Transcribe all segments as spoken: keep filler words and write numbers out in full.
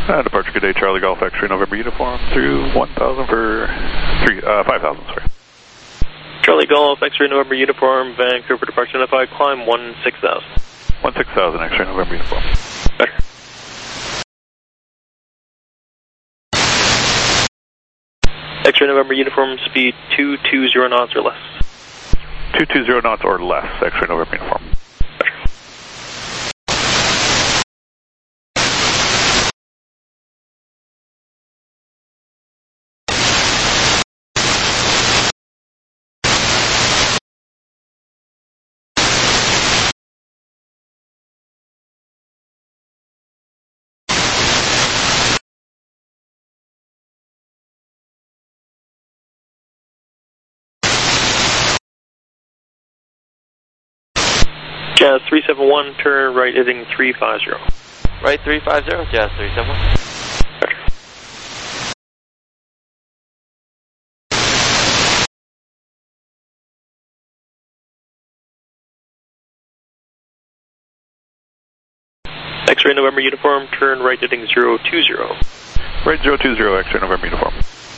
Uh, departure, good day, Charlie Golf X-ray November uniform through one thousand for three, uh, five thousand, sorry. Charlie Golf X-ray November uniform, Vancouver departure identified, climb one six thousand. one six thousand X-ray November uniform. Better. X-ray November uniform, speed two two zero knots or less. two two zero knots or less, X-ray November uniform. Jazz three seven one, turn right heading three five zero. Right three five zero, Jazz three seven one. X-ray November uniform, turn right heading zero two zero. Right zero two zero, X-ray November uniform.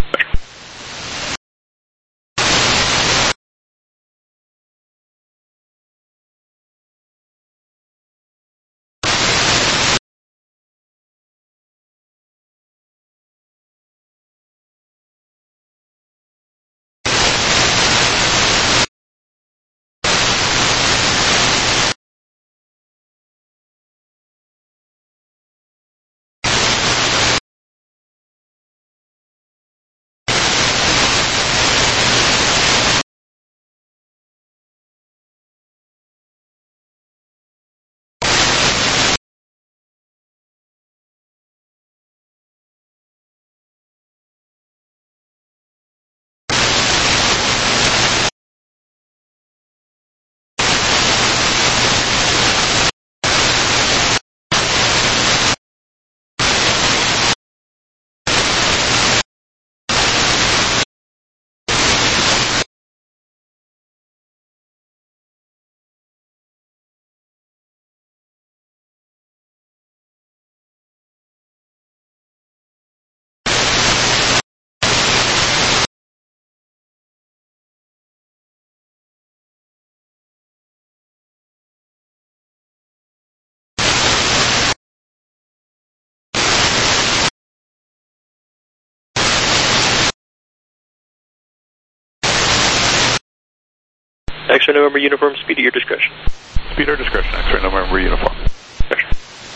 X-ray November uniform, speed at your discretion. Speed or discretion, X-ray November uniform. Better.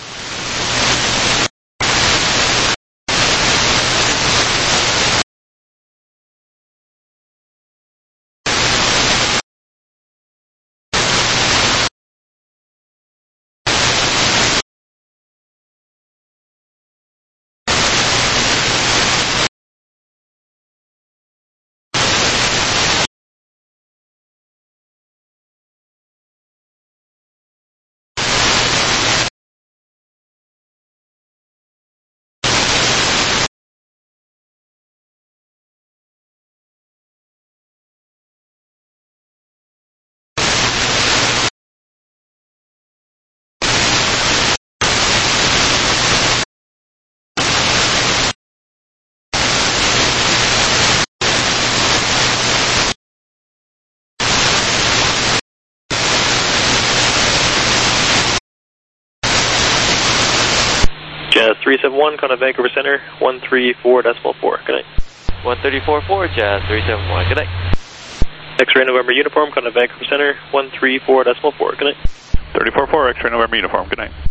Jazz three seven one, contact Vancouver Center, one three four decimal four. Good night. one thirty four four, Jazz three seven one. Good night. X-ray November uniform, contact Vancouver Center, one three four decimal four. Good night. three four four, X-ray November uniform. Good night.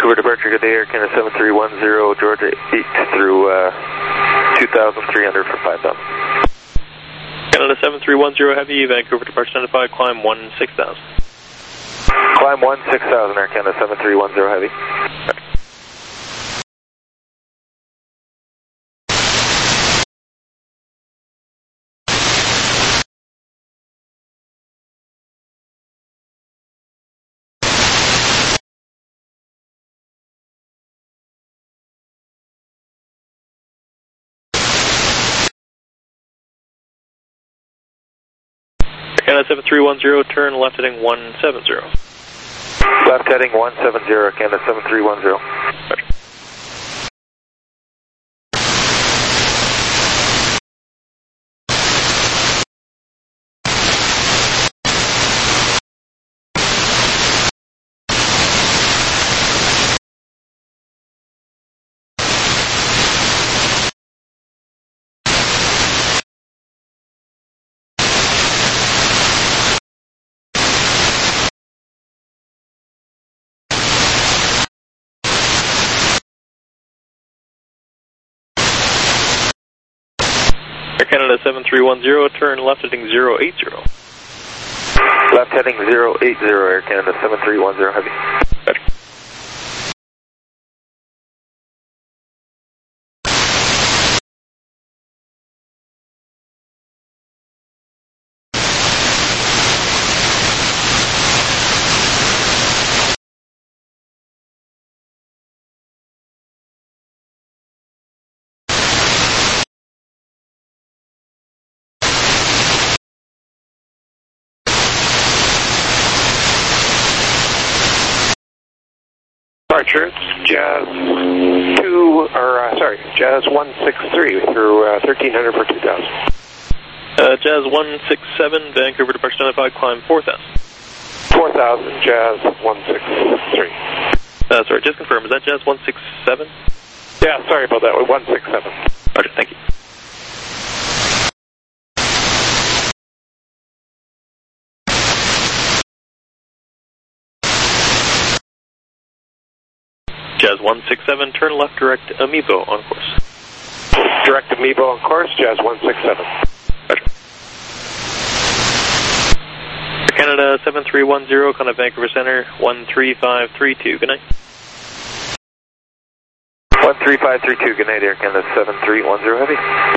Vancouver departure, good day, Air Canada seven three one zero, Georgia eight through uh, two thousand three hundred for five thousand. Canada seven three one zero Heavy, Vancouver departure identified, climb one six thousand. Climb one six thousand, Air Canada seven three one zero Heavy. Canada seven three one zero, turn left heading one seven zero. Left heading one seven zero, Canada seven three one zero. Roger. Air Canada seven three one zero, turn left heading zero eight zero. Left heading zero eight zero, Air Canada seven three one zero Heavy. Roger. Departure, Jazz two, or uh, sorry, Jazz one six three through uh, thirteen hundred for two thousand. Uh, Jazz one six seven, Vancouver departure identified, climb four thousand. four thousand, Jazz one six three. Uh, sorry, just confirm, is that Jazz one six seven? Yeah, sorry about that, one six seven. Roger, thank you. Jazz one six seven, turn left direct Amiibo on course. Direct Amiibo on course, Jazz one six seven. Roger. Canada seven three one zero, contact Vancouver Center, one three five three two, good night. one three five three two, good night, Air Canada seven three one zero Heavy.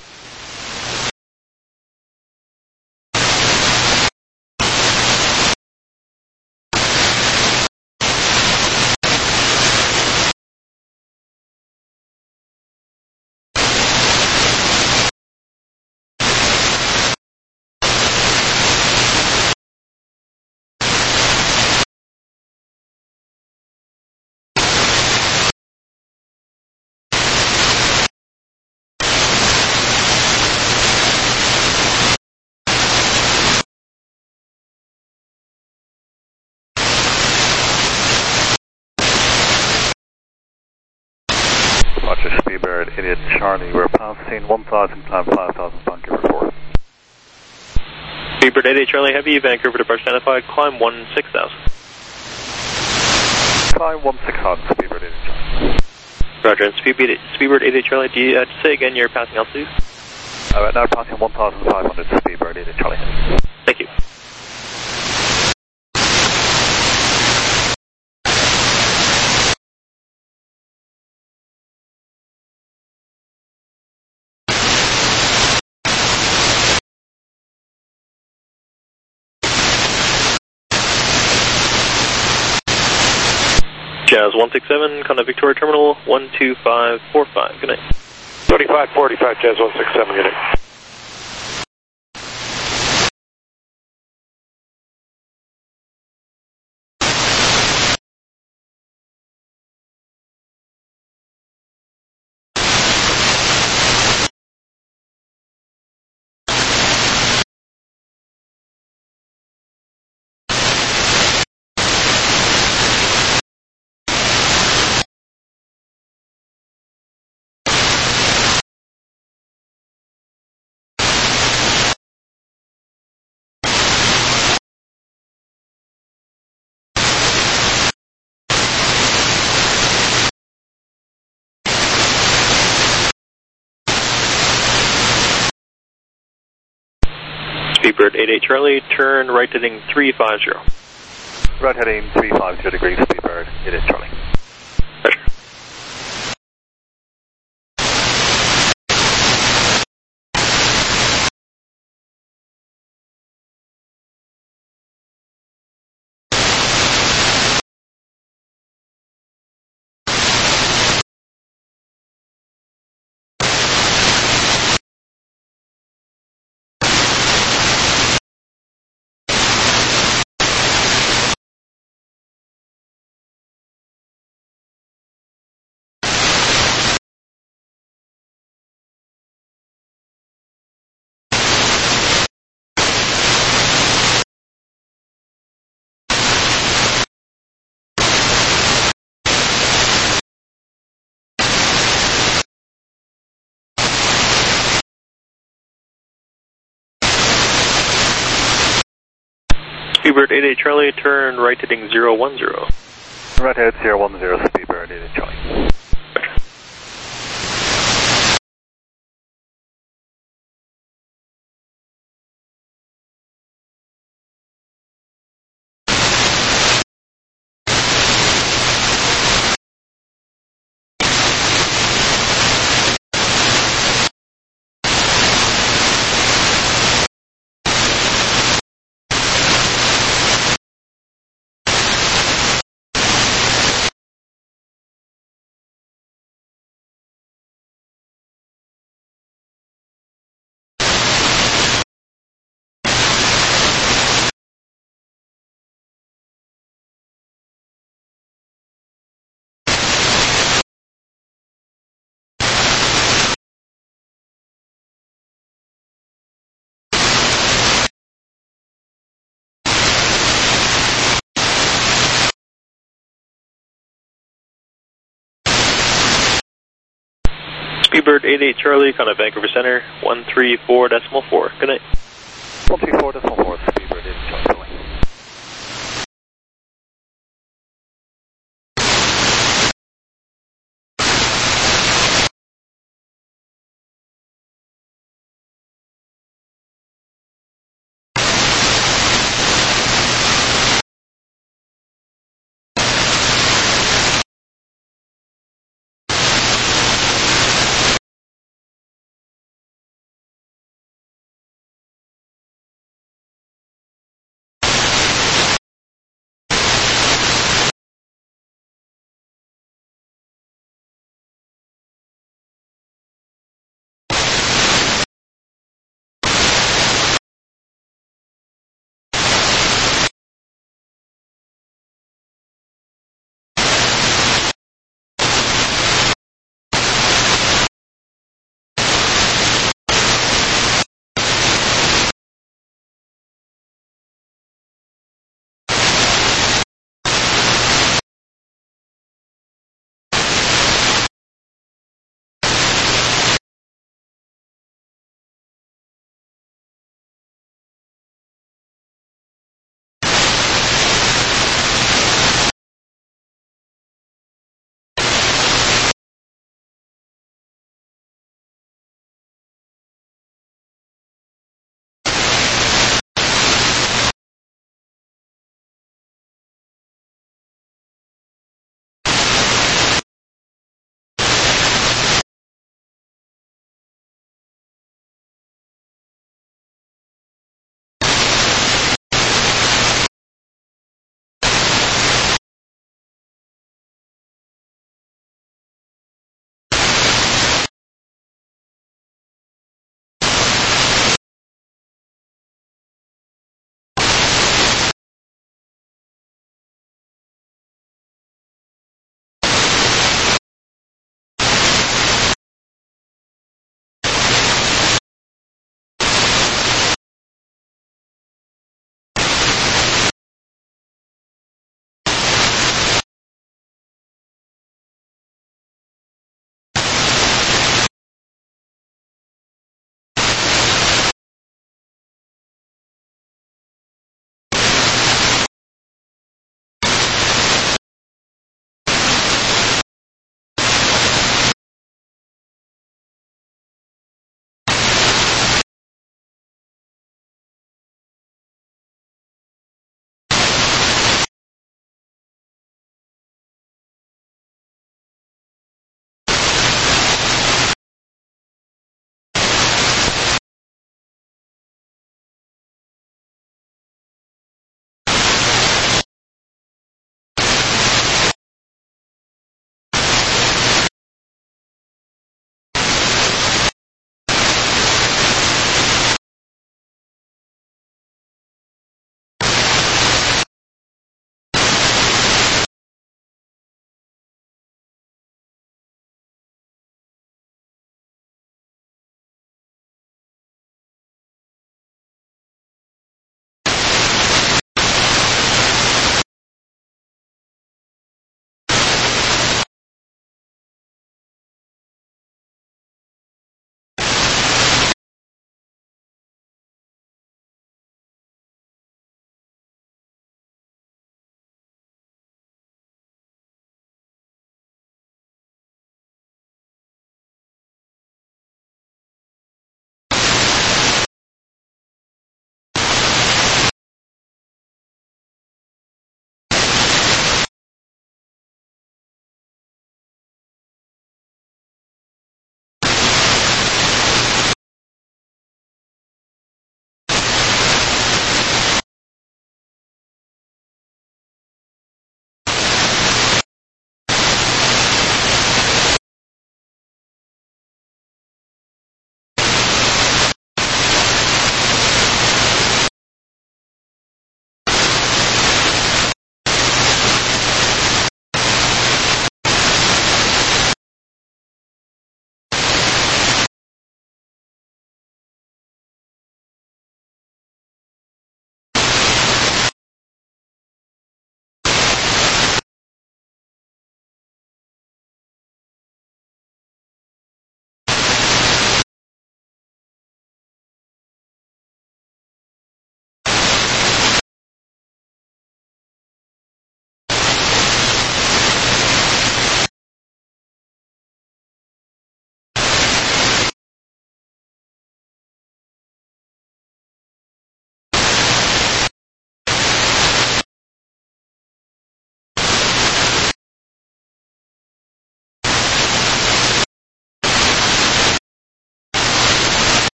Roger, Speedbird, Idiot Charlie, we're passing one thousand, climb five thousand, Vancouver four. Speedbird eight eight Charlie Heavy, Vancouver departure identified, climb one six thousand. Climb one six thousand, Speedbird eight eight Charlie. Roger, and Speedbird, Speedbird eight eight Charlie, do you uh, say again your passing altitude? Uh, right now passing one thousand five hundred, Speedbird eight eight Charlie. Thank you. Jazz one six seven, contact Victoria Terminal, one two five four five, good night. thirty-five forty-five, Jazz one six seven, good night. Speedbird eight eight Charlie, turn right heading three five zero. Right heading three five zero degrees, Speedbird eight eight Charlie. Roger. Speedbird eight eight Charlie, turn right heading zero one zero. Right head zero one zero, Speedbird eight eight Charlie. Speedbird eight eight Charlie, contact Vancouver Center, one three four decimal four. Good night. one three four decimal four, Speedbird eight eight Charlie.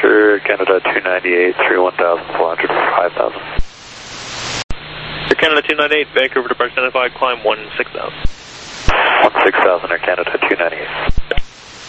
Sir, Canada two ninety-eight through one thousand four hundred for five thousand. Air Canada two ninety-eight, Vancouver departure identified, climb one six thousand. one six thousand, Air Canada two ninety-eight.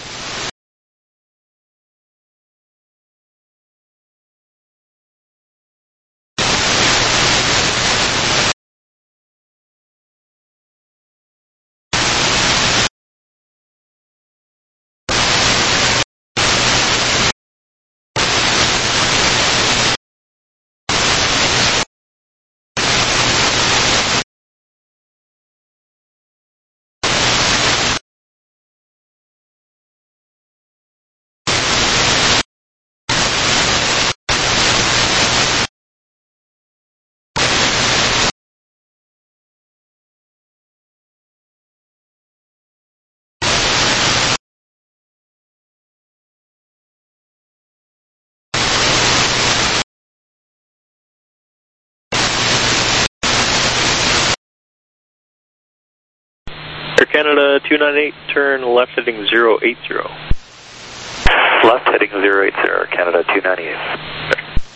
Air Canada two ninety-eight, turn left heading zero eight zero. Left heading zero eight zero, Canada two ninety-eight.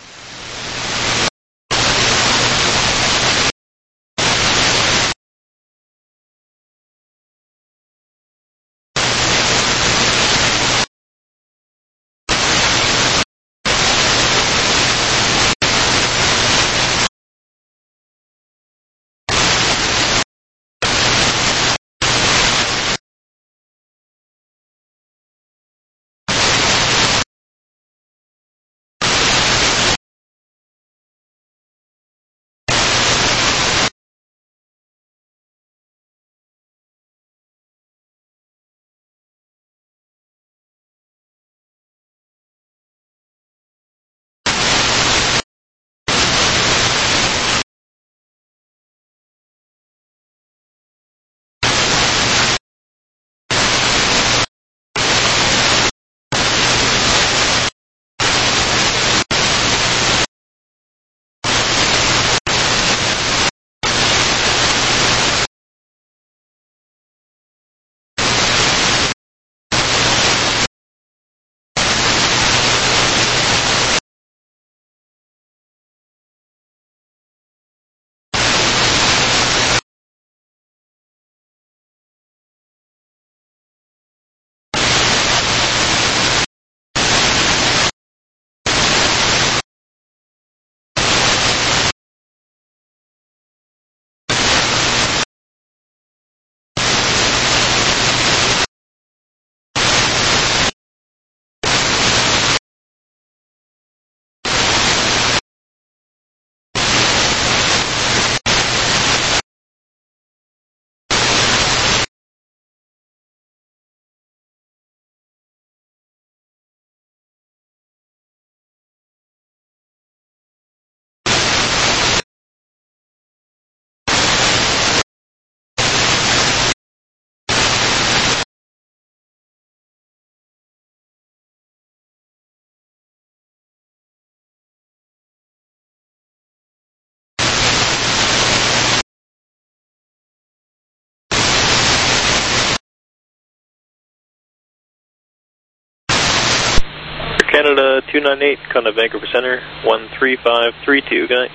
Canada two ninety-eight, contact Vancouver Center, one three five three two, good night.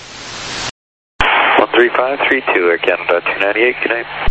one three five three two, Air Canada two ninety-eight, good night.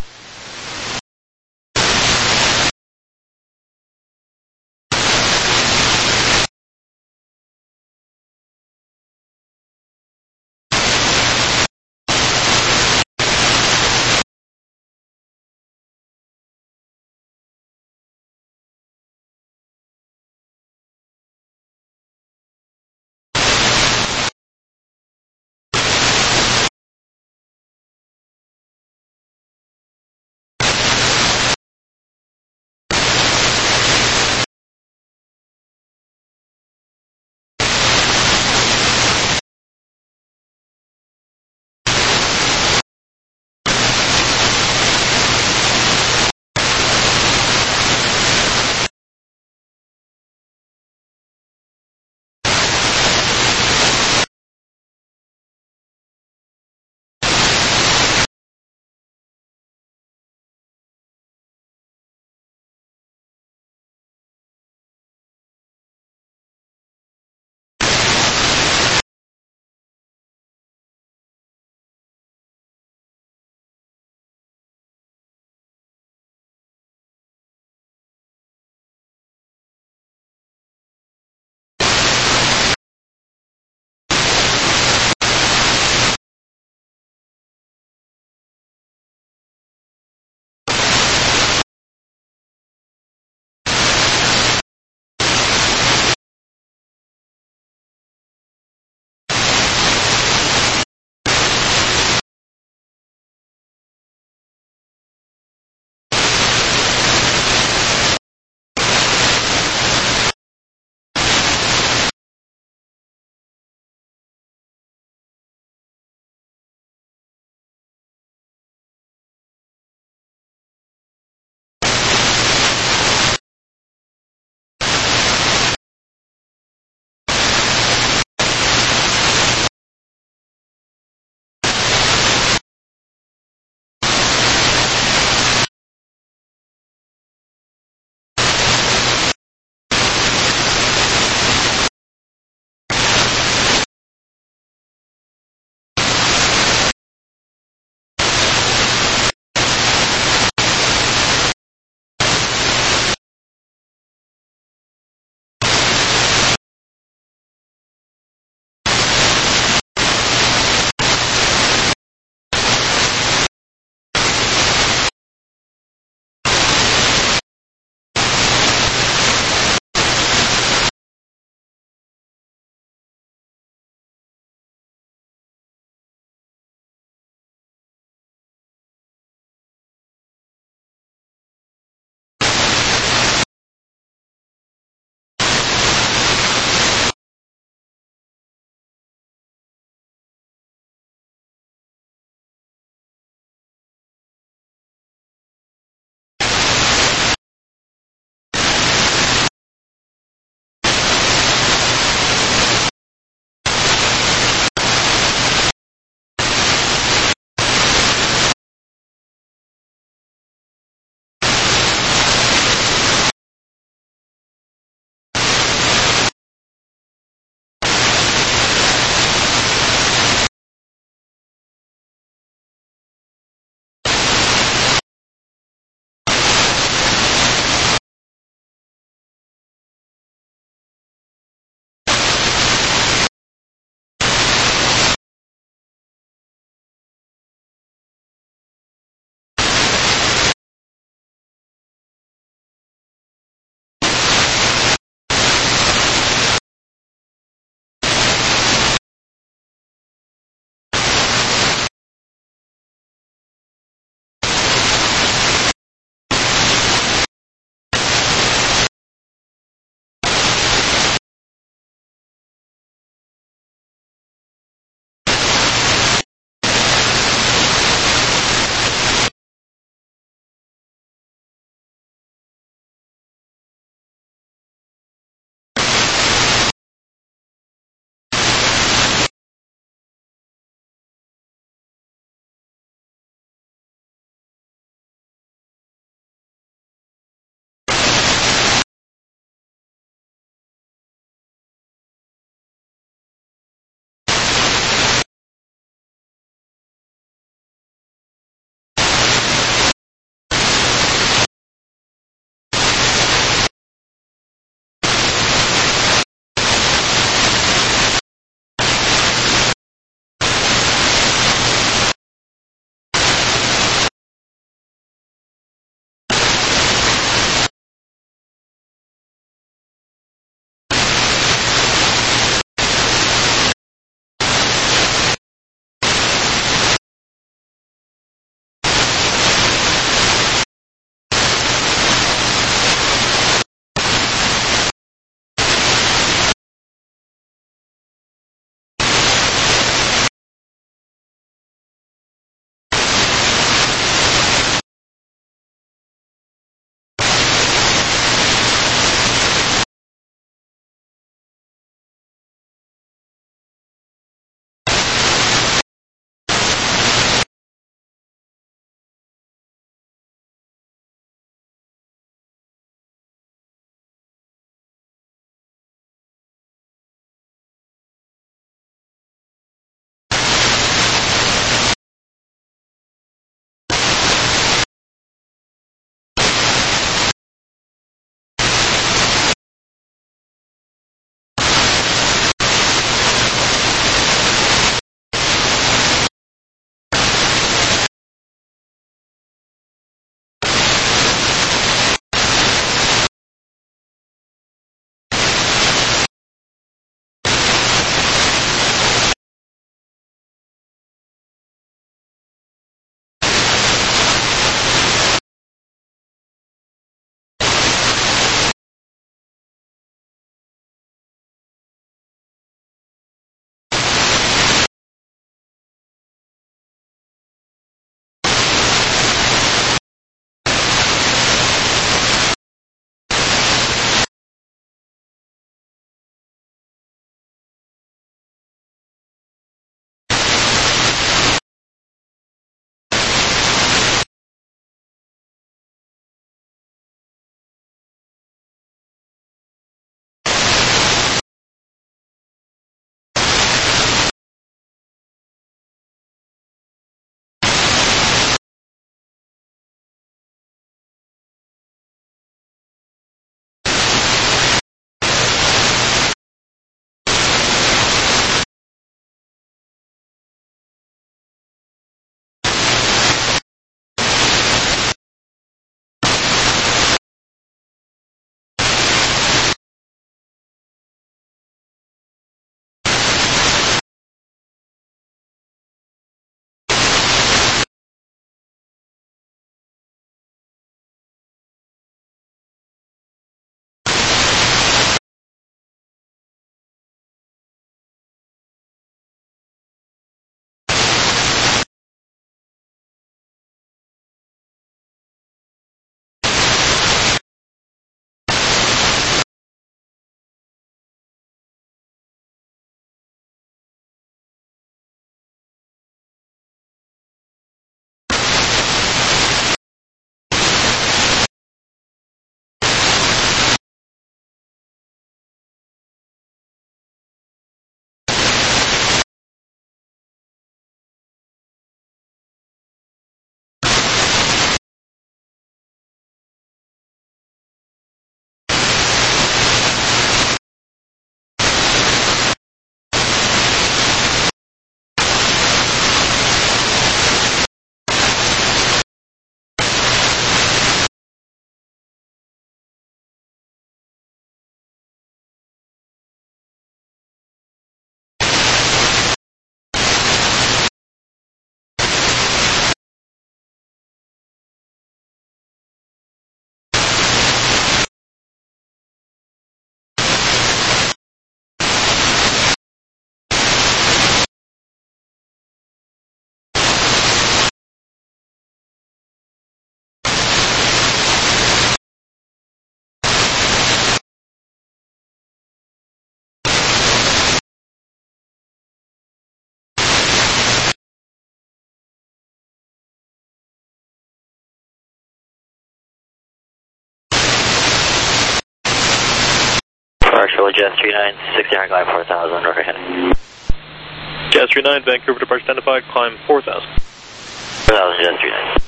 departure with Jazz three nine, sixty hundred, climb four thousand, overhead. Jazz three nine, Vancouver departure identified, climb four thousand. four thousand, Jazz three nine.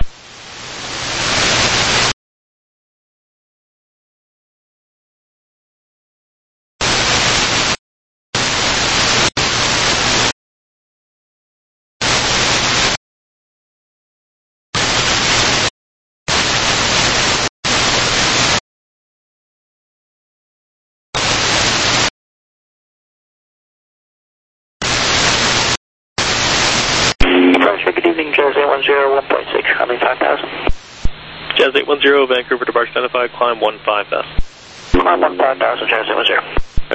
Good evening, Jazz eight one zero, one point six, climbing five thousand. Jazz eight one zero, Vancouver departure identified, climb one five thousand. Climb one five thousand, Jazz eight one zero.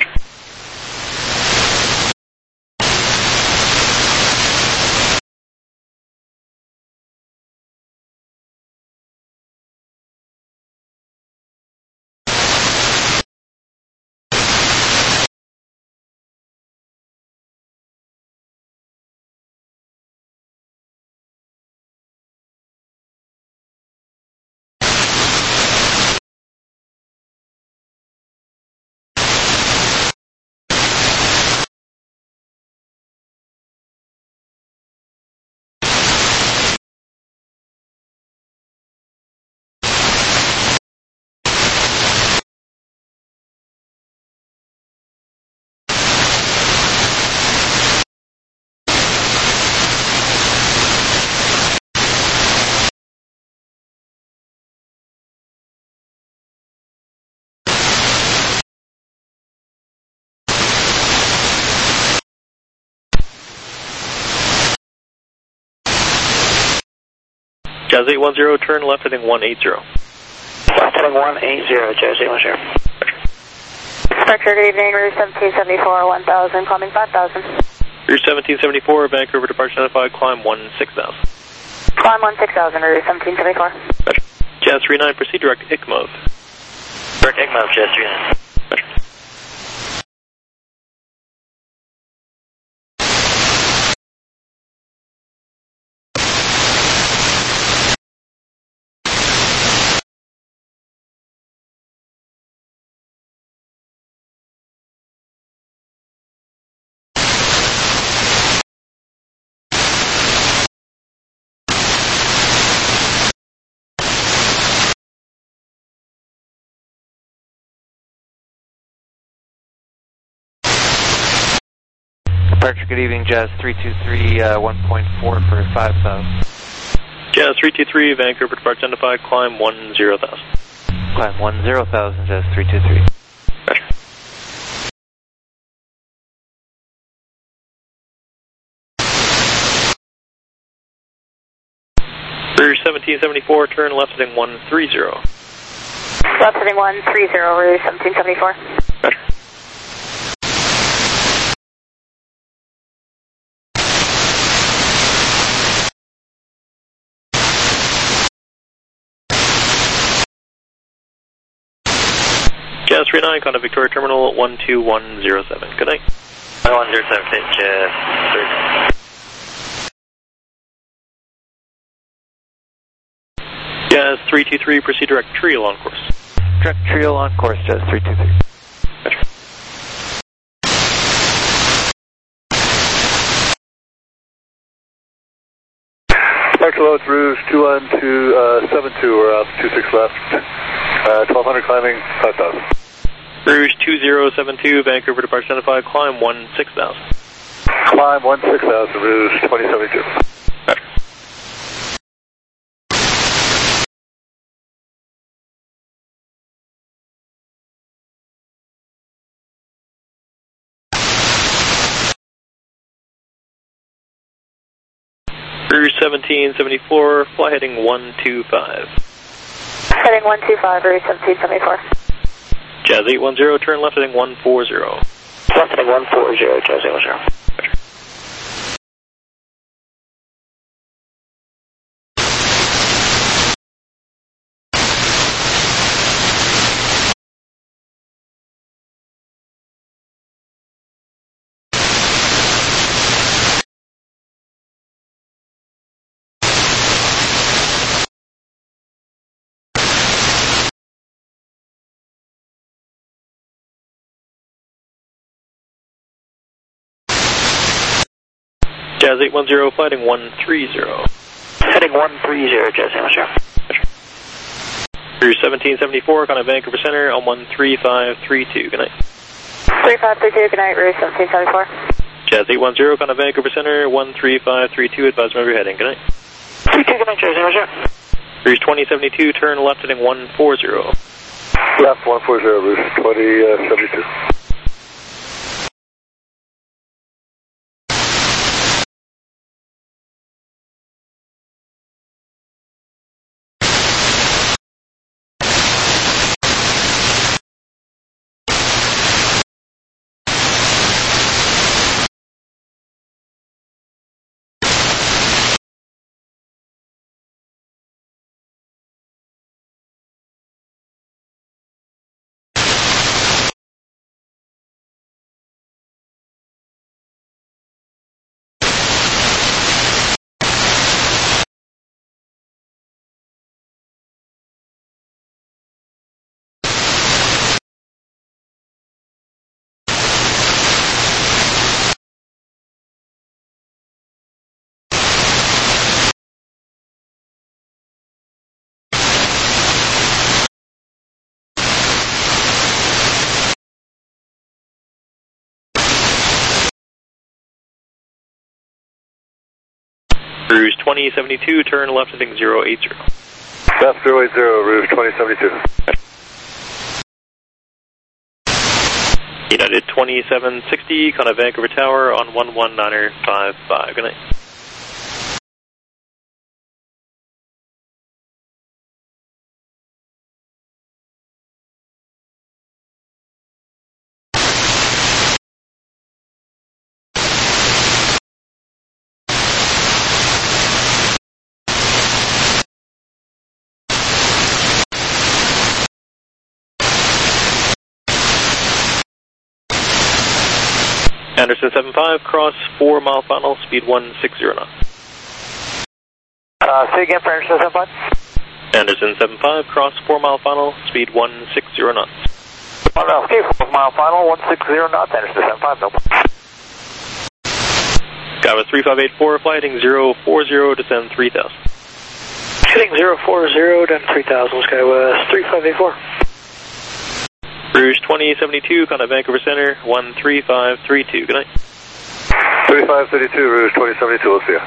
Jazz eight one zero, turn left heading one eighty. Left heading one eighty, Jazz eight one zero. Departure, good evening, Route seventeen seventy-four, one thousand, climbing five thousand. Route seventeen seventy-four, Vancouver departure identified, climb one six thousand. Climb one six thousand, Route seventeen seventy-four. Jazz three nine, proceed direct I C M O V. Direct I C M O V, Jazz three nine. Departure, good evening, Jazz three two three, uh, one point four for five thousand. Jazz three two three, Vancouver departure identified, climb one zero thousand. Climb one zero thousand, Jazz three two three. Roger. Route seventeen seventy-four, turn left heading one three zero. Left heading one three zero, Route seventeen seventy-four. Roger. Jazz three nine, contact Victoria Terminal one two one zero seven. Good night. one zero seven, Jazz three. Jazz three two three, proceed direct Trial on course. Direct Trial on course, Jazz three two three. Roger. Departure loads, Rouge two one two seven two, we're up two six left, uh, twelve hundred climbing five thousand. Rouge two zero seven two, Vancouver departure identified, climb one six thousand. Climb one six thousand, Rouge twenty seventy-two. Roger. Rouge seventeen seventy-four, fly heading one two five. Heading one two five, Route seventeen seventy-four. Jazz eight one zero, turn left heading one four zero. Left heading one four zero, Jazz eight one zero. Jazz eight one zero, flighting one three zero. Heading one three zero, Jazz eight one zero. Cruise seventeen seventy-four, kind of Vancouver Center on one three five three two. Good night. three five three two, good night, Rouge seventeen seventy-four. Jazz eight one zero, kind of Vancouver Center, one three five three two, advise wherever you're heading. Good night. three two, good night, Jazz eight one zero. Cruise twenty seventy-two, turn left heading one four zero. Left one four zero, Rouge twenty seventy-two. Cruise twenty seventy-two, turn left heading zero eight zero. Left zero eight zero, Rouge twenty seventy-two. United twenty-seven sixty, kind of Vancouver Tower on one one niner five five. Good night. Anderson seven five, cross four mile final, speed one six zero knots. Uh, say again for Anderson seven five. Anderson seven five, cross four mile final, speed one six zero knots. Oh, no, okay, four mile final, one six zero knots, Anderson seven five, no problem. Skywest three five eight four, flighting zero four zero, descend three thousand. Heading zero four zero, down three thousand, Skywest three five eight four. Rouge twenty seventy-two, kind of Vancouver Center, one three five three two. Good night. thirty-five thirty-two, Rouge twenty seventy-two, we'll see you.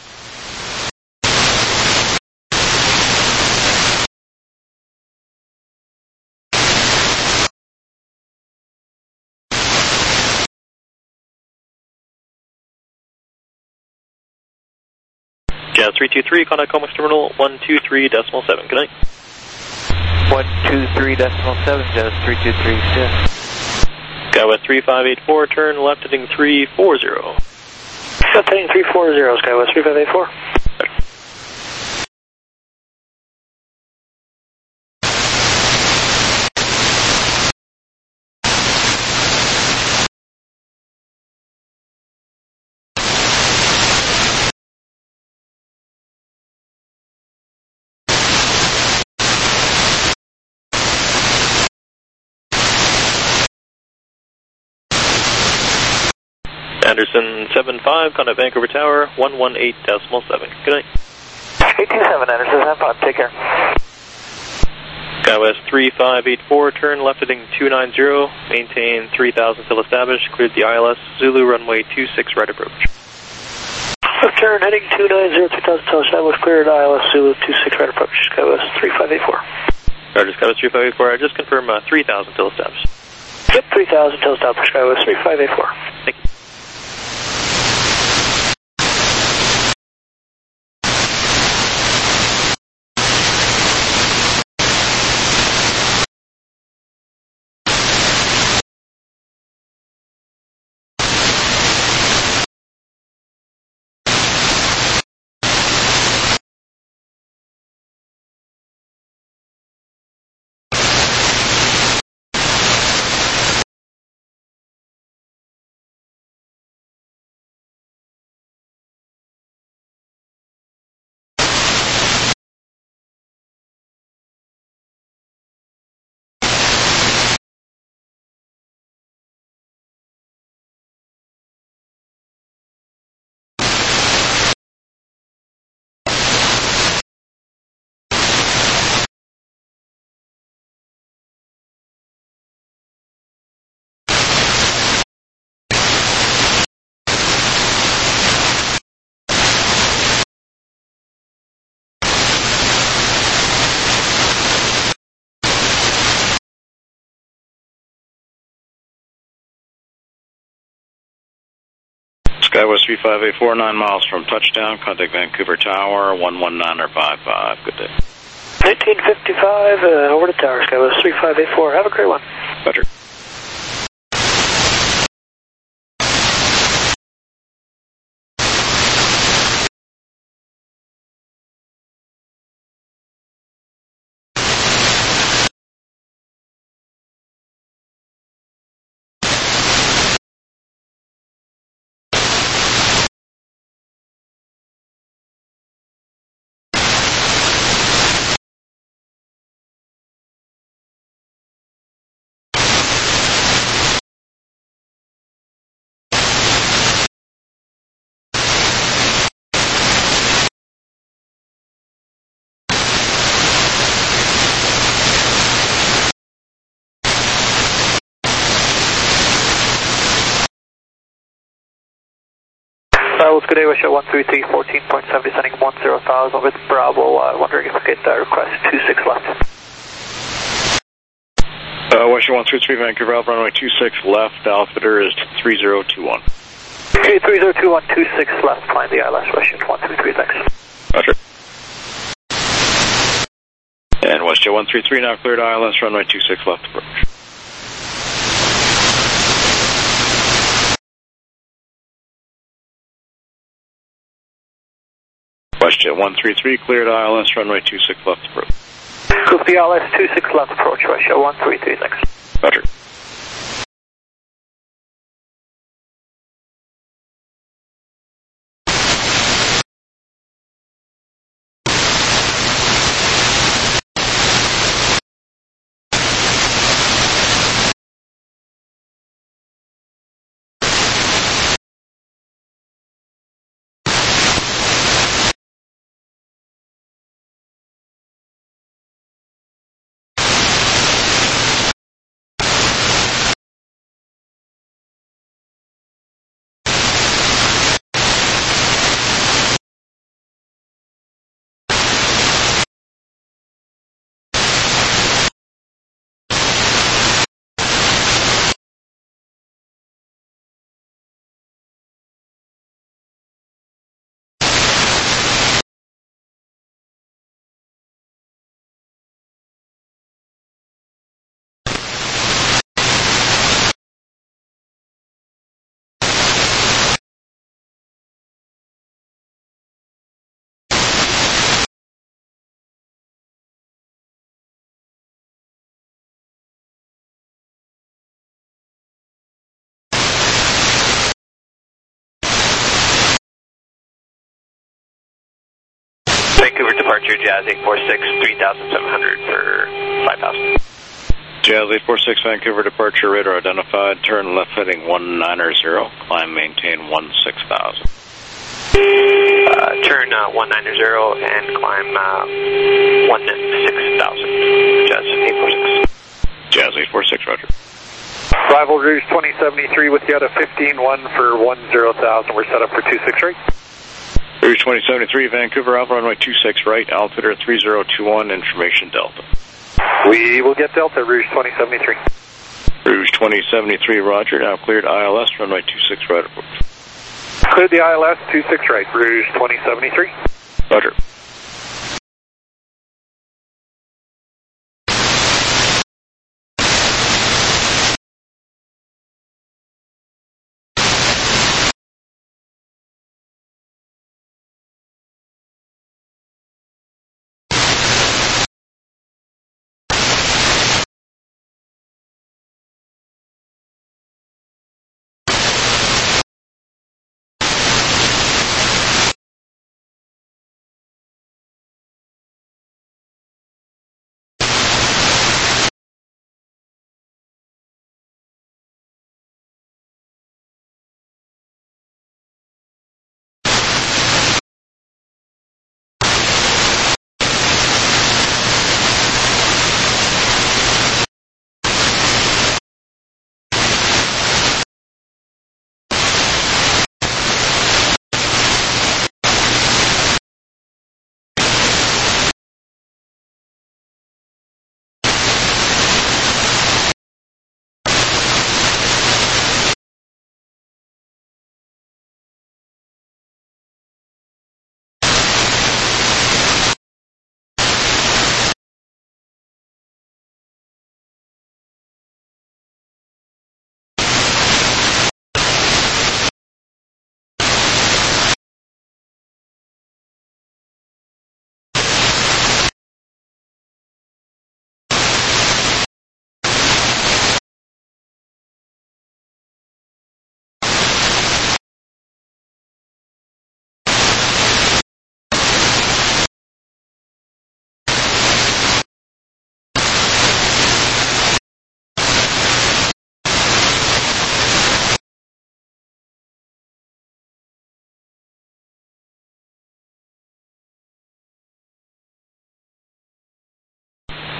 Jazz three two three, contact Comex Terminal one two three decimal seven. Good night. one two three decimal seven, Jazz three two three six. Skywest three five eight four, turn left heading three four zero. Left heading three four zero, Skywest three five eight four. Anderson seven five, contact Vancouver Tower, one one eight decimal seven. Good night. eight two seven, Anderson seven five, take care. Skywest three five eight four, turn left heading two nine zero, maintain three thousand till established, cleared the I L S, Zulu runway two six right approach. Left turn heading two nine zero, two thousand till established, cleared I L S, Zulu two six right approach, Skywest three five eight four. Roger, Skywest three five eight four, I just confirm uh, three thousand till established. Yep, three thousand till established, Skywest three five eight four. Thank you. Skywest three five eight four, nine miles from touchdown. Contact Vancouver Tower, one one nine five five. Good day. nineteen fifty-five, uh, over to Tower, Skywest three five eight four. Have a great one. Roger. Good day, Russia one three three, fourteen point seven, sending one zero thousand with Bravo. Uh, wondering if we get uh, request two six left. Uh, Russia one three three, Vancouver, Alpha runway two six left, altimeter is three zero two one. Okay, three zero two one, two six left, climb the I L S, Russian one three three, thanks. Roger. And WestJet one three three, now cleared I L S, runway two six left approach. WestJet one three three, cleared I L S, runway two six left approach. Go for the I L S two six left approach, Russia one three three, thanks. Roger. Vancouver departure, Jazz eight four six, three thousand seven hundred for five thousand. Jazz eight four six, Vancouver departure, radar identified, turn left heading one nine zero, climb maintain one six thousand. Uh, turn uh, one nine zero and climb uh, one six thousand. Jazz eight four six. Jazz eight four six, roger. Rival Rouge twenty seventy-three with you at a fifteen one for one zero thousand. We're set up for two six right. Rouge twenty seventy-three, Vancouver, Alpha runway two six right, altimeter three zero two one, information Delta. We will get Delta, Rouge twenty seventy-three. Rouge twenty seventy-three, roger, now cleared I L S, runway two six right approach. Cleared the I L S, two six right, Rouge twenty seventy-three. Roger.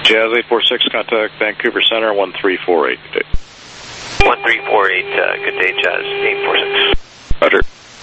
Jazz eight four six, contact Vancouver Center, one three four eight. Good day. one three four eight, uh, good day, Jazz eight four six. Roger.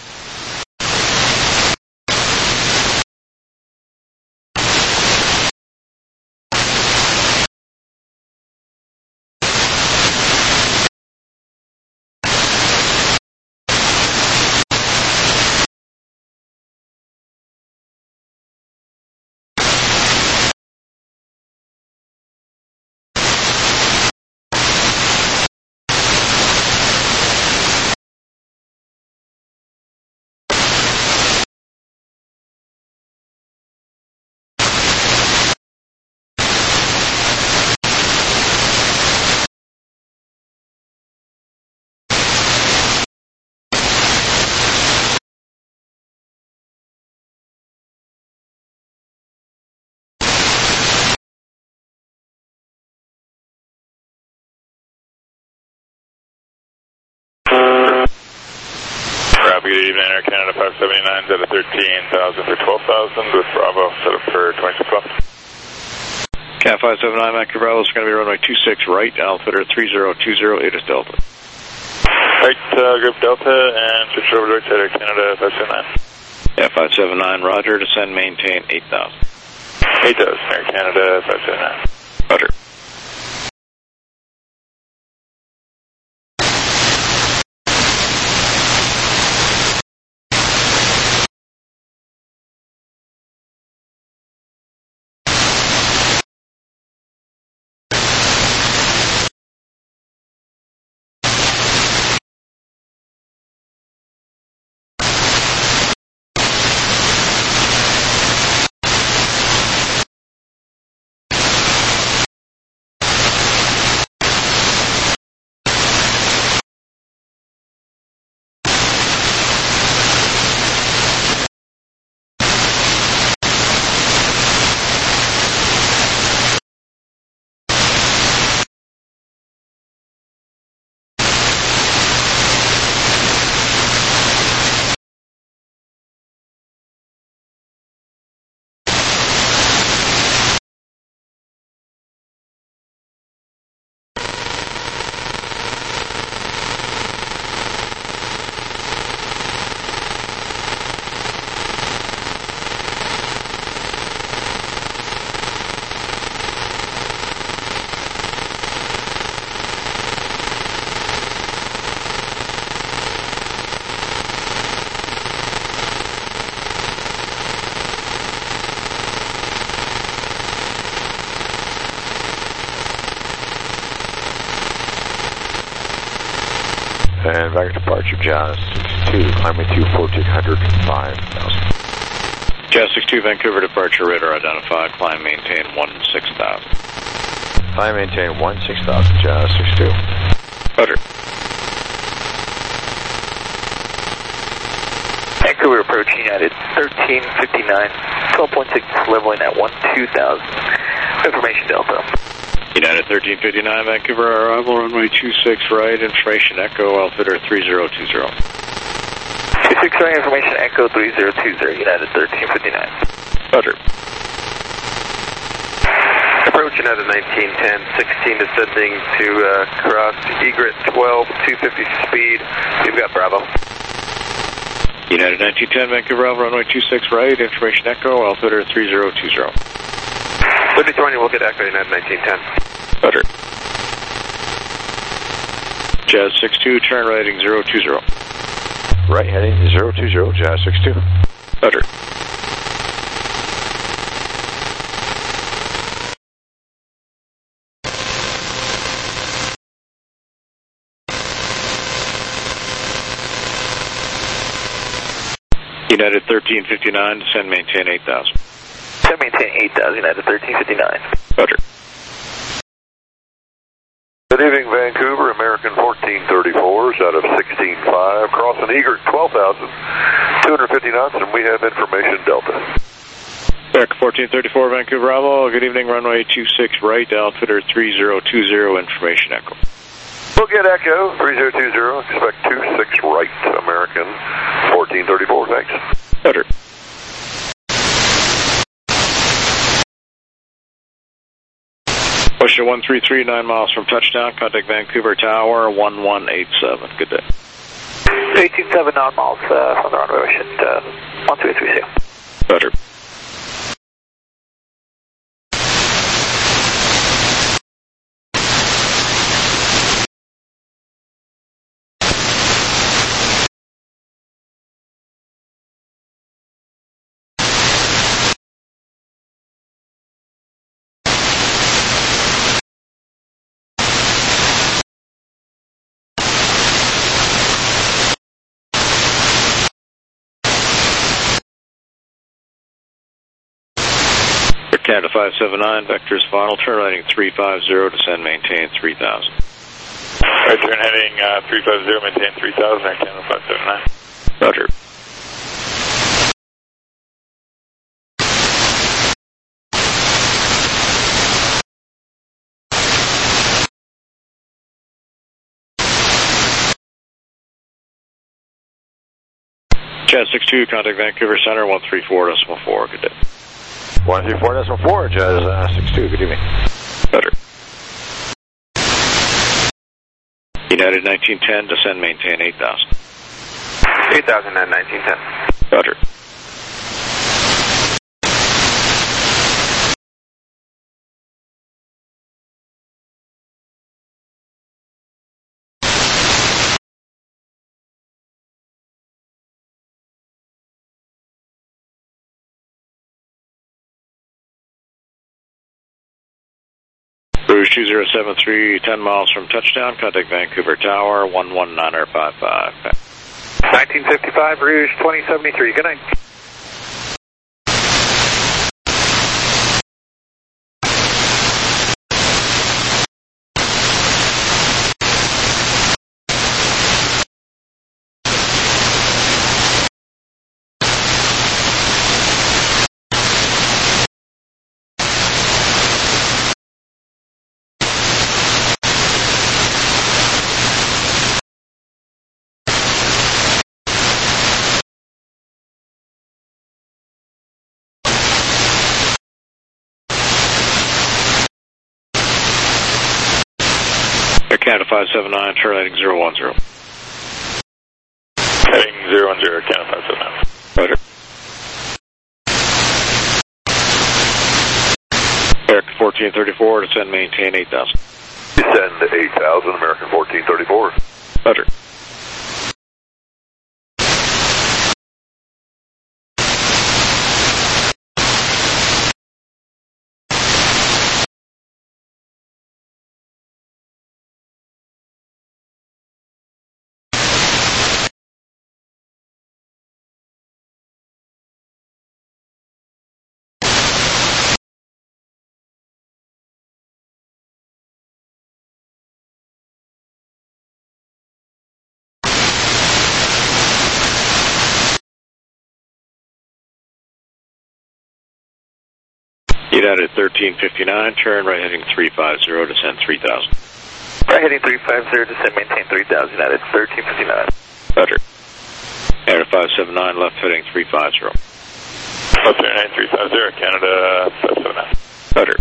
Good evening, Air Canada five seventy-nine, set at thirteen thousand for twelve thousand with Bravo, set up for twenty-six left. Cat five seventy-nine, Vancouver Bravo is going to be runway two six right, altimeter three zero two zero, eight is Delta. Right, uh, group Delta, and switch over to Air Canada five seventy-nine. Cat five seventy-nine, roger, descend, maintain eight thousand. eight thousand, Air Canada five seventy-nine. Roger. And back departure, Jazz six two, climbing to fourteen hundred, five thousand. Jazz six two, Vancouver departure, radar identified, climb maintain one six thousand. Climb maintain one six thousand, Jazz six two. Roger. Vancouver approach United thirteen fifty-nine, twelve point six leveling at one two thousand. Information Delta. United thirteen fifty-nine, Vancouver arrival, runway two six right, information Echo, altimeter three zero two zero. two six right, information Echo three zero two zero, United thirteen fifty-nine. Roger. Approach United nineteen ten, sixteen descending to uh, cross Egret twelve, two fifty speed. You've got Bravo. United nineteen ten, Vancouver Bravo, runway two six right, information Echo, altimeter three zero two zero. Liberty twenty, we'll get Echo United nineteen ten. Roger. Jazz six two, turn right heading zero two zero. Right heading zero two zero, Jazz six two. Roger. United thirteen fifty-nine, descend, maintain eight thousand. Descend, maintain eight thousand, United thirteen fifty-nine. Roger. Good evening, Vancouver, American fourteen thirty-fours out of sixteen five, crossing Egret twelve thousand two hundred fifty knots, and we have information Delta. American fourteen thirty-four, Vancouver Bravo, good evening, runway two six right, altimeter three zero two zero, information Echo. We'll get Echo three zero two zero, expect two six right, American fourteen thirty-four, thanks. Roger. one three three, nine miles from touchdown. Contact Vancouver Tower, one one eight seven. Good day. eighteen seven, nine miles uh, from the runway, at uh, one three three zero. Better. Canada five seven nine, vectors final, turn heading three five zero, descend, maintain three thousand. Right, turn heading uh, three five zero, maintain three thousand, Air Canada five seven nine. Roger. Chad six two, contact Vancouver Center, one three four decimal four, good day. one three four decimal four, Jazz uh, six two, good evening. Better. United nineteen ten, descend, maintain eight thousand. eight thousand at nineteen ten. Roger. Rouge two zero seven three, ten miles from touchdown, contact Vancouver Tower, one one nine five five. nineteen fifty-five, Rouge twenty seventy-three, good night. Air Canada five seven nine, turn heading zero one zero. Heading zero one zero, Air Canada five seven nine. Roger. American fourteen thirty-four, descend, maintain eight thousand. Descend eight thousand, American fourteen thirty-four. Roger. United thirteen fifty-nine, turn right heading three five zero, descend three thousand. Right heading three five zero, descend, maintain three thousand, United thirteen fifty-nine. Roger. Air five seven nine, left heading three five zero. Left turn heading three five zero, Canada five seven nine. Roger.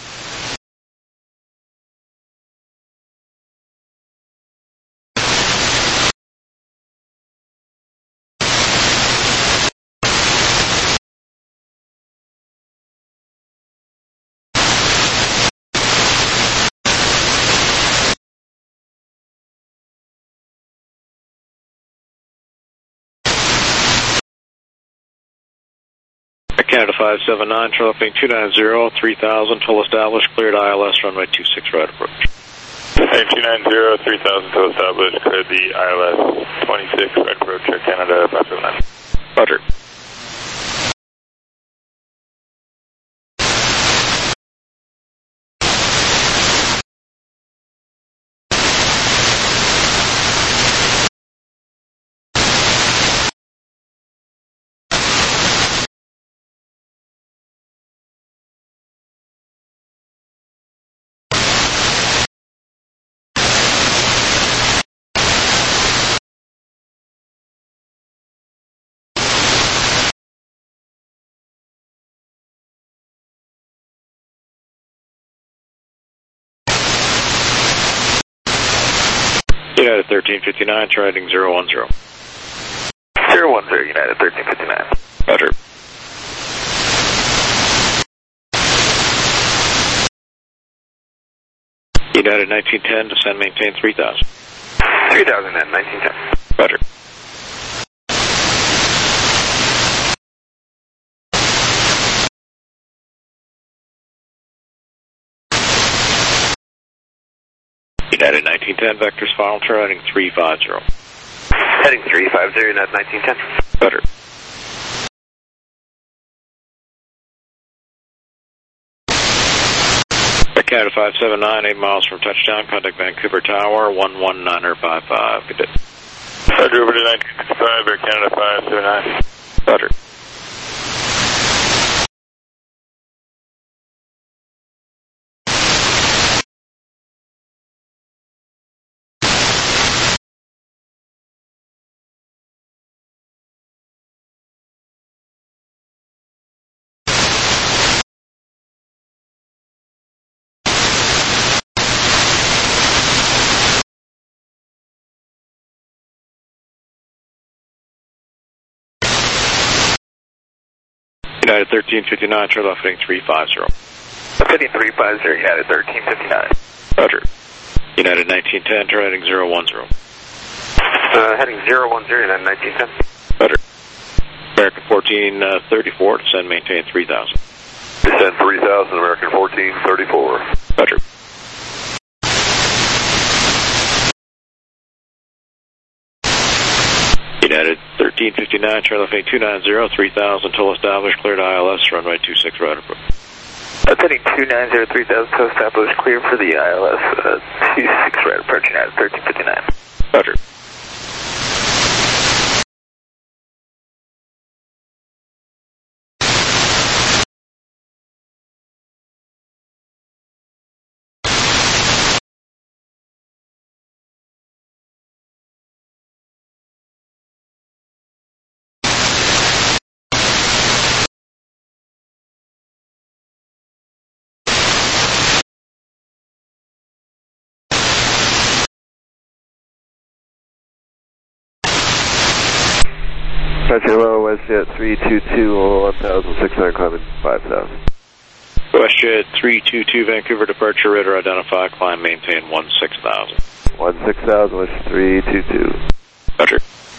Canada five seven nine, traffic two nine zero, three thousand, toll established, cleared I L S, runway two six right approach. Heading two nine zero, three thousand, toll established, cleared the I L S twenty-six right approach, Air Canada five seven nine. Roger. United thirteen fifty-nine, try heading zero one zero. zero one zero, United thirteen fifty-nine. Roger. United nineteen ten, descend, maintain three thousand. three thousand and nineteen ten. Roger. United nineteen ten, vectors final, turn heading three five zero. Heading three five zero, United nineteen ten. Roger. Canada five seven nine, eight miles from touchdown, contact Vancouver Tower, one one niner five five. Good day. Roger, over to nineteen fifty-five, Air Canada five seven nine. Roger. United thirteen fifty-nine, turn left heading three five zero. Heading three five zero, United thirteen fifty-nine. Roger. United nineteen ten, turn heading zero one zero. Uh, heading zero one zero, United nineteen ten. Roger. American fourteen thirty-four, descend, maintain three thousand. Descend three thousand, American fourteen thirty-four. Roger. United thirteen fifty-nine, turn left heading two nine zero, three thousand, till established, cleared I L S, runway two six right approach. That's heading two nine zero, three thousand, till established, clear for the I L S, uh, two six right approach, United thirteen fifty-nine. Roger. Roger, hello, WestJet three two two, one thousand six hundred, climbing five thousand. WestJet three two two, Vancouver departure, radar identify, climb, maintain one six thousand. one six thousand, WestJet three two two. Roger.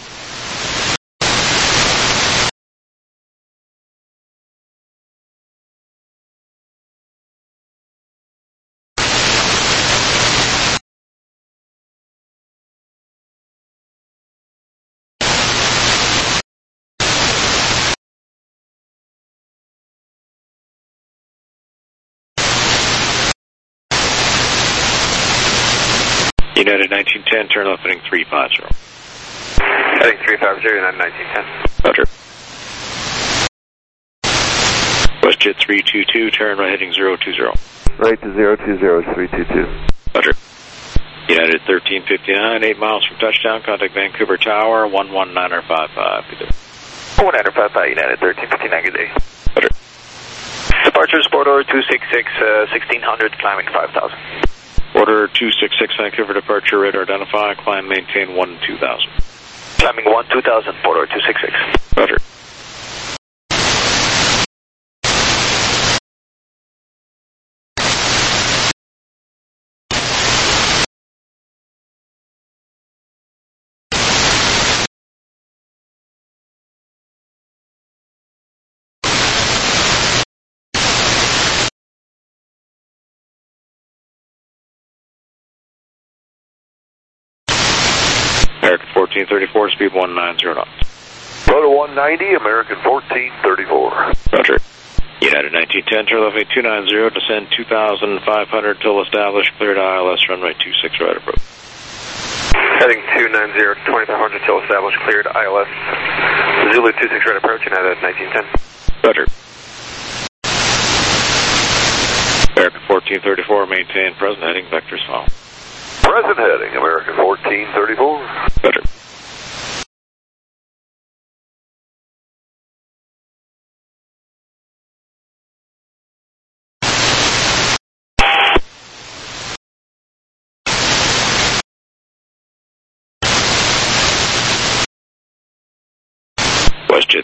United nineteen ten, turn left heading three five zero. Heading three five zero, United nineteen ten. Roger. WestJet three two two, turn right heading zero two zero. Right to zero two zero, three two two. Roger. United thirteen fifty-nine, eight miles from touchdown, contact Vancouver Tower, one one niner five five. Good day. one niner five five, United thirteen fifty-nine, good day. Roger. Departure sport order two six six, uh, sixteen hundred, climbing five thousand. Order two six six, Vancouver departure, radar identify, climb, maintain one two thousand. Climbing one two thousand, port order two six six. Roger. American fourteen thirty-four, speed one nine zero knots. Go to one ninety, American fourteen thirty-four. Roger. United nineteen ten, turn left heading two nine zero, descend two thousand five hundred till established, cleared I L S, runway two six right approach. Heading two nine zero, twenty-five hundred till established, cleared I L S. Zulu two six right approach, United nineteen ten. Roger. American fourteen thirty-four, maintain present heading, vectors follow. Present heading, American fourteen thirty-four. Roger.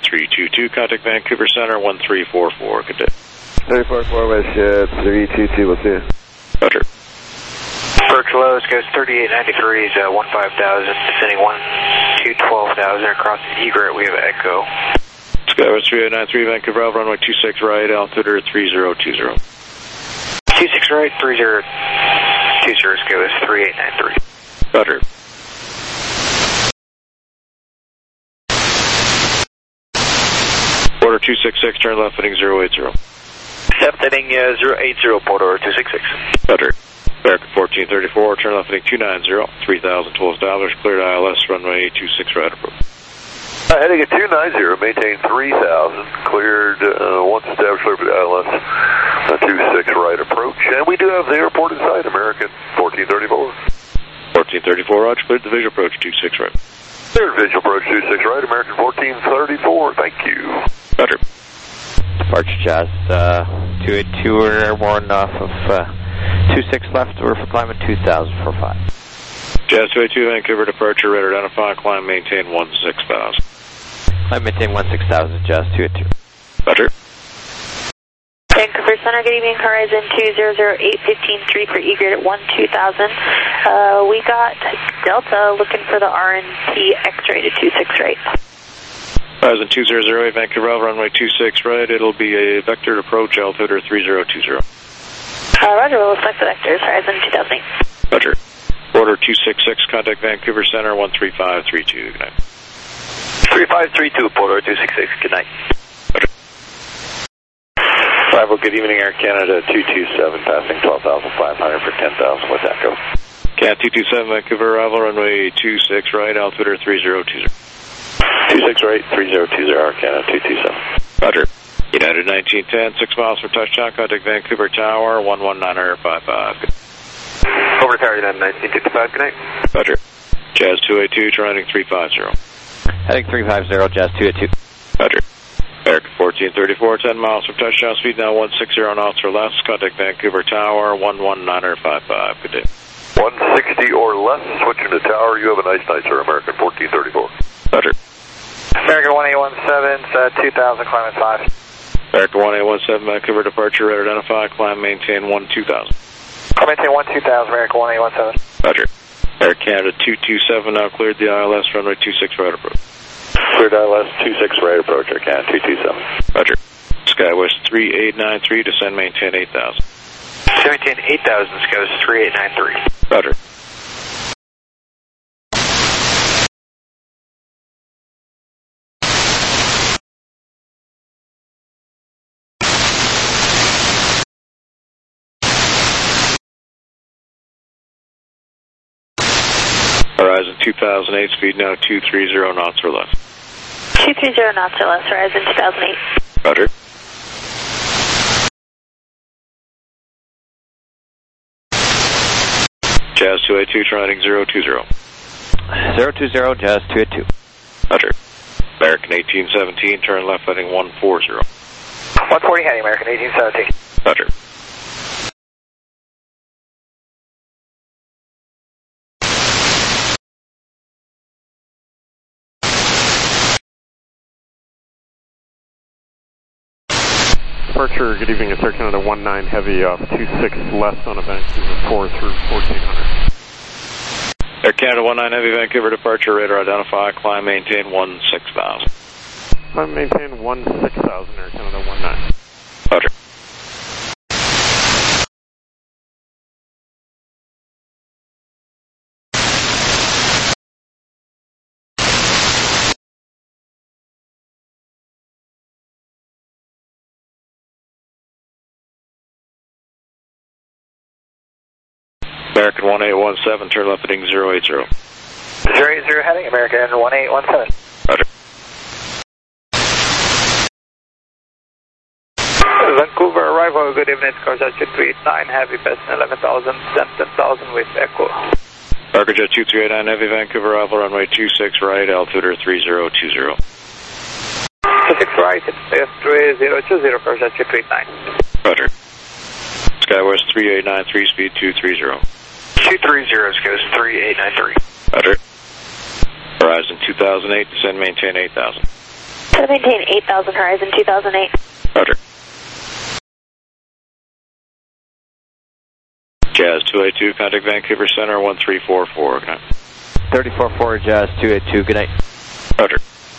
three two two, contact Vancouver Center, one three four four, good day. three four four, Westjet, three two two, we'll see you. Roger. Perch Lows goes thirty-eight ninety-three, is uh, one five thousand, descending one two twelve thousand, across the egret, we have Echo. Skywest three eight nine three, Vancouver, Alpha, runway two six right, altitude three zero two zero. two six right, three zero two zero, Skywest three eight nine three. Roger. Order two six six, turn left heading zero eight zero. Left heading uh, zero eight zero, port order two six six. Roger. American fourteen thirty-four, turn left heading two nine zero, three thousand twelve dollars, cleared I L S, runway two six right approach. Uh, heading at two nine zero, maintain three thousand, cleared uh, once established clear for the I L S, uh, two six right approach, and we do have the airport in sight, American fourteen thirty-four. fourteen thirty-four, Roger, cleared the visual approach two six right. Cleared visual approach two six right, American fourteen thirty-four, thank you. Roger. Departure Jazz uh, two eight two, we're airborne off of uh, two six left, we're for climbing two thousand for five. Jazz two eight two, Vancouver, departure, radar identify, climb, maintain one six thousand. Climb, maintain one six thousand, Jazz two eight two. Roger. Vancouver Center, good evening, Horizon two zero zero eight fifteen three for egret at one two thousand. Uh, we got Delta looking for the R N T X-ray to two six right. Horizon two zero zero eight, Vancouver, runway two six right, it'll be a vectored approach, altitude three zero two zero. Uh, Roger, we'll select the vectors, Horizon two thousand eight. Roger. Order two six six, contact Vancouver Center, one three five three two, good night. three five three two, port order two six six, good night. Roger. Bravo, good evening, Air Canada two two seven, passing twelve thousand five hundred for ten thousand with Echo. Cat two two seven, Vancouver, arrival, runway two six right, altitude three zero two zero. two six right, three zero two zero, Air Canada two two seven. Roger. United nineteen ten, six miles for touchdown, contact Vancouver Tower, one one nine five five. Over tower, United nineteen fifty-five, good night. Roger. Jazz two eight two, turning three five zero. Heading three five zero, Jazz two eight two. Roger. American fourteen thirty-four, ten miles from touchdown, speed now one sixty knots or less, contact Vancouver Tower, one one nine five five, good day. one sixty or less, switching to tower, you have a nice night, sir, American fourteen thirty-four. Roger. American one eight one seven, uh, two thousand, climb at five. American one eight one seven, Vancouver departure, radar identify, climb, maintain one two thousand. Climb, maintain one two thousand, American one eight one seven. Roger. Air Canada two two seven, now cleared the I L S, runway two six right approach. Cleared I L S two six right approach, Air Canada two two seven. Roger. Skywest three eight nine three, descend, maintain eight thousand. Maintain eight thousand, Skywest three eight nine three. Roger. Horizon two thousand eight, speed now two three zero knots or less. two three zero knots or less, Horizon two thousand eight. Roger. Jazz two eight two, turning zero two zero. zero two zero, Jazz two eight two. Roger. American eighteen seventeen, turn left heading one four zero. one forty heading, American eighteen seventeen. Roger. Departure, good evening, it's Air Canada one nine Heavy off two six left on a Vancouver four through fourteen hundred. Air Canada one nine Heavy, Vancouver departure, radar identify, climb, maintain one six thousand. Climb, maintain one six thousand, Air Canada one nine. Roger. American one eight one seven, turn left heading zero eight zero. zero eight zero heading, American one eight one seven. Roger. Vancouver arrival, good evening, Scotia three eight nine, heavy, best eleven thousand, ten thousand with Echo. Arcajet two three eight nine, heavy, Vancouver arrival, runway two six right, altitude three zero two zero. two six right, it's three zero two zero, Scotia three eight nine. Roger. Skywest three eight nine three, speed two three zero. two three zero, goes three eight nine three. Roger. Horizon two thousand eight, descend, maintain eight thousand. Set to maintain eight thousand, Horizon two thousand eight. Roger. Jazz two eighty-two, contact Vancouver Center, one three four four, good night. thirty-four four, Jazz two eighty-two, good night. Roger.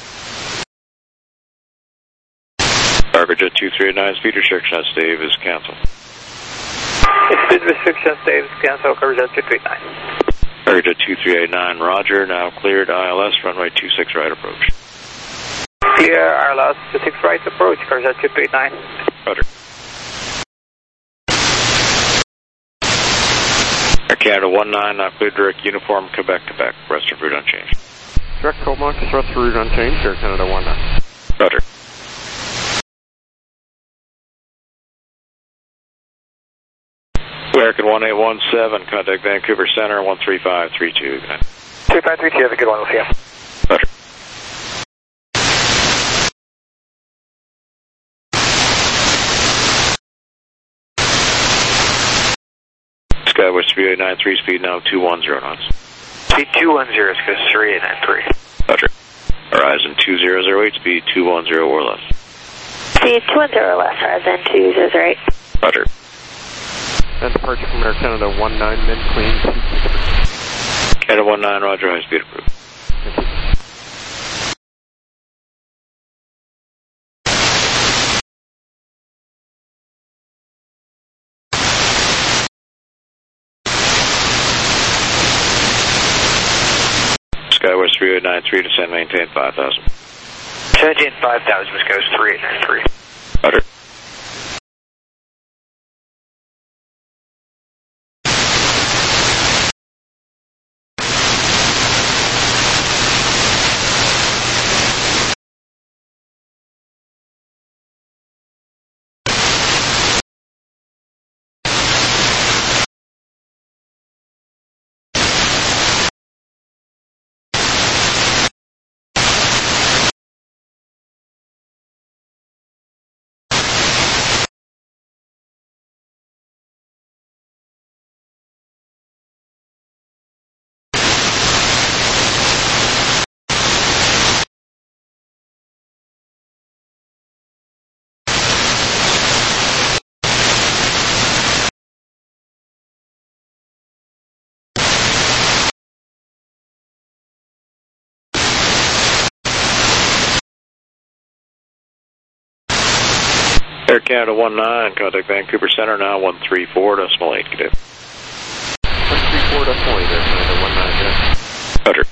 Cargojet two three eight nine, speed restriction on Dave is canceled. Speed restriction on Dave is canceled, Cargojet two three eight nine. Cargojet two three eight nine, Roger, now cleared I L S, runway two six right approach. Clear, I L S two six right approach, Cargojet two three eight nine. Roger. Air Canada one nine, now cleared direct uniform, Quebec, Quebec, rest of route unchanged. Direct Comac, rest of route unchanged, Air Canada one nine. Roger. American one eight one seven, contact Vancouver Center, one three five three two, good night. three five three two, have a good one, we'll see you. Roger. Skywest three eight nine three, speed now two one zero knots. Speed two one zero, Skywest three eight nine three. Roger. Horizon two zero zero eight, speed two one zero or less. Speed two one zero or less, Horizon two zero zero eight. Roger. And departure from Air Canada one nine, min clean two six. Canada one nine, Roger, high speed approved. Thank you. Skywest three eight nine three, descend, maintain five thousand. Maintain five thousand, Skywest three eight nine three. Roger. Air Canada one nine, contact Vancouver Center now, one three four decimal eight, good day. one three four decimal eight, Air Canada one nine, yeah. Roger.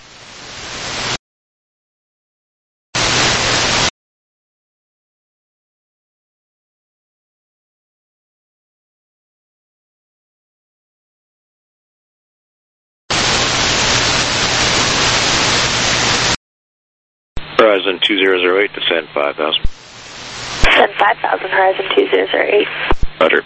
Horizon two zero zero eight, descend five thousand. Descend five thousand, Horizon two zero zero eight. Roger.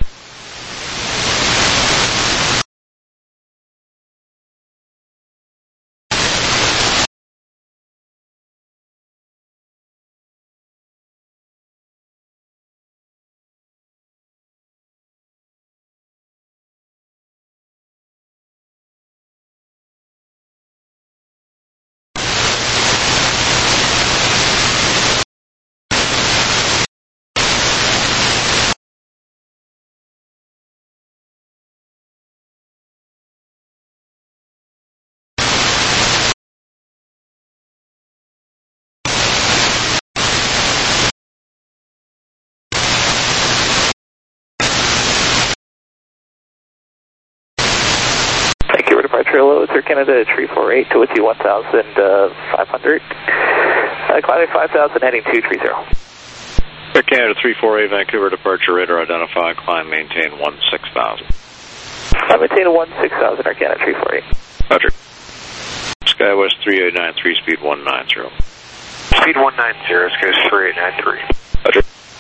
Hello, it's Air Canada three four eight to Whiskey one thousand five hundred. Uh, climbing five thousand, heading two three zero. Air Canada three four eight, Vancouver departure, radar identify, climb, maintain one six thousand. I maintain one six thousand, Air Canada three four eight. Roger. Skywest three eight nine three, speed one nine zero. Speed one nine zero, Skywest three eight nine three. Roger.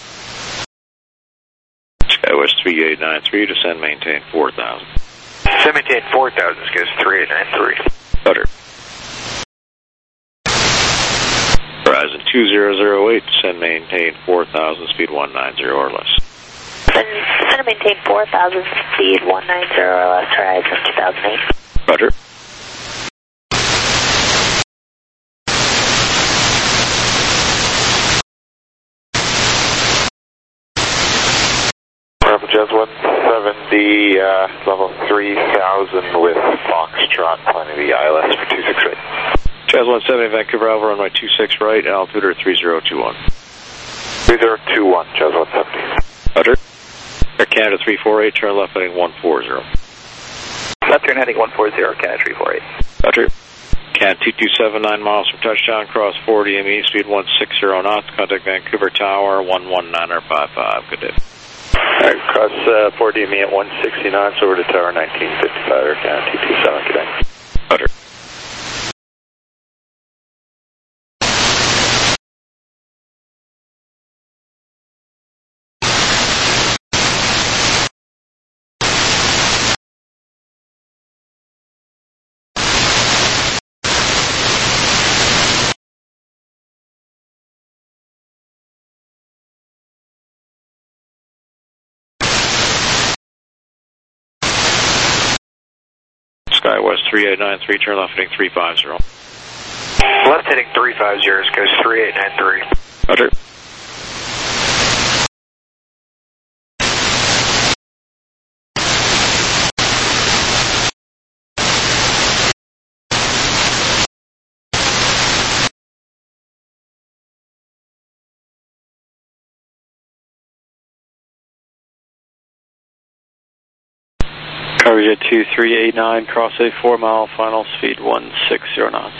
Skywest three eight nine three, descend, maintain four thousand. Descend, maintain four thousand, Skywest three eight nine three. Roger. Horizon two zero zero eight, descend, maintain four thousand, speed one nine zero or less. Descend and maintain four thousand, speed one nine zero or less, Horizon two thousand eight. Roger. Heavy, uh, level three thousand with Foxtrot, planning the I L S for two six right. Jazz one seventy, Vancouver Alpha, runway two six right, altitude three zero two one. three zero two one, Jazz one seventy. Roger. Air Canada three four eight, turn left heading one four zero. Left turn heading one four zero, Canada three four eight. Roger. Can two two seven, nine miles from touchdown, cross four D M E, speed one six zero knots, contact Vancouver Tower, one one nine five five. Good day. Alright, cross uh, four D M E at one sixty knots over to Tower nineteen fifty-five, Air Canada two two seven, good day. Roger. SkyWest three eight nine three, turn left heading three five zero. Left heading three five zero, goes three eight nine three. Roger. Coverage at two three eight nine, cross a four mile, final speed one six zero knots.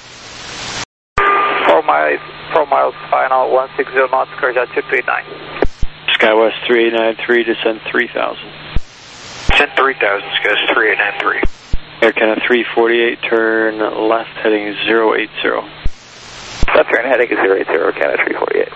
Four miles, four miles final, one six zero knots, coverage at two three eight nine. SkyWest three eight nine three, descend three thousand. Descend three thousand, goes three eight nine three. Air Canada three forty-eight, turn left heading zero eight zero. Left turn heading is zero eight zero, Canada three forty-eight.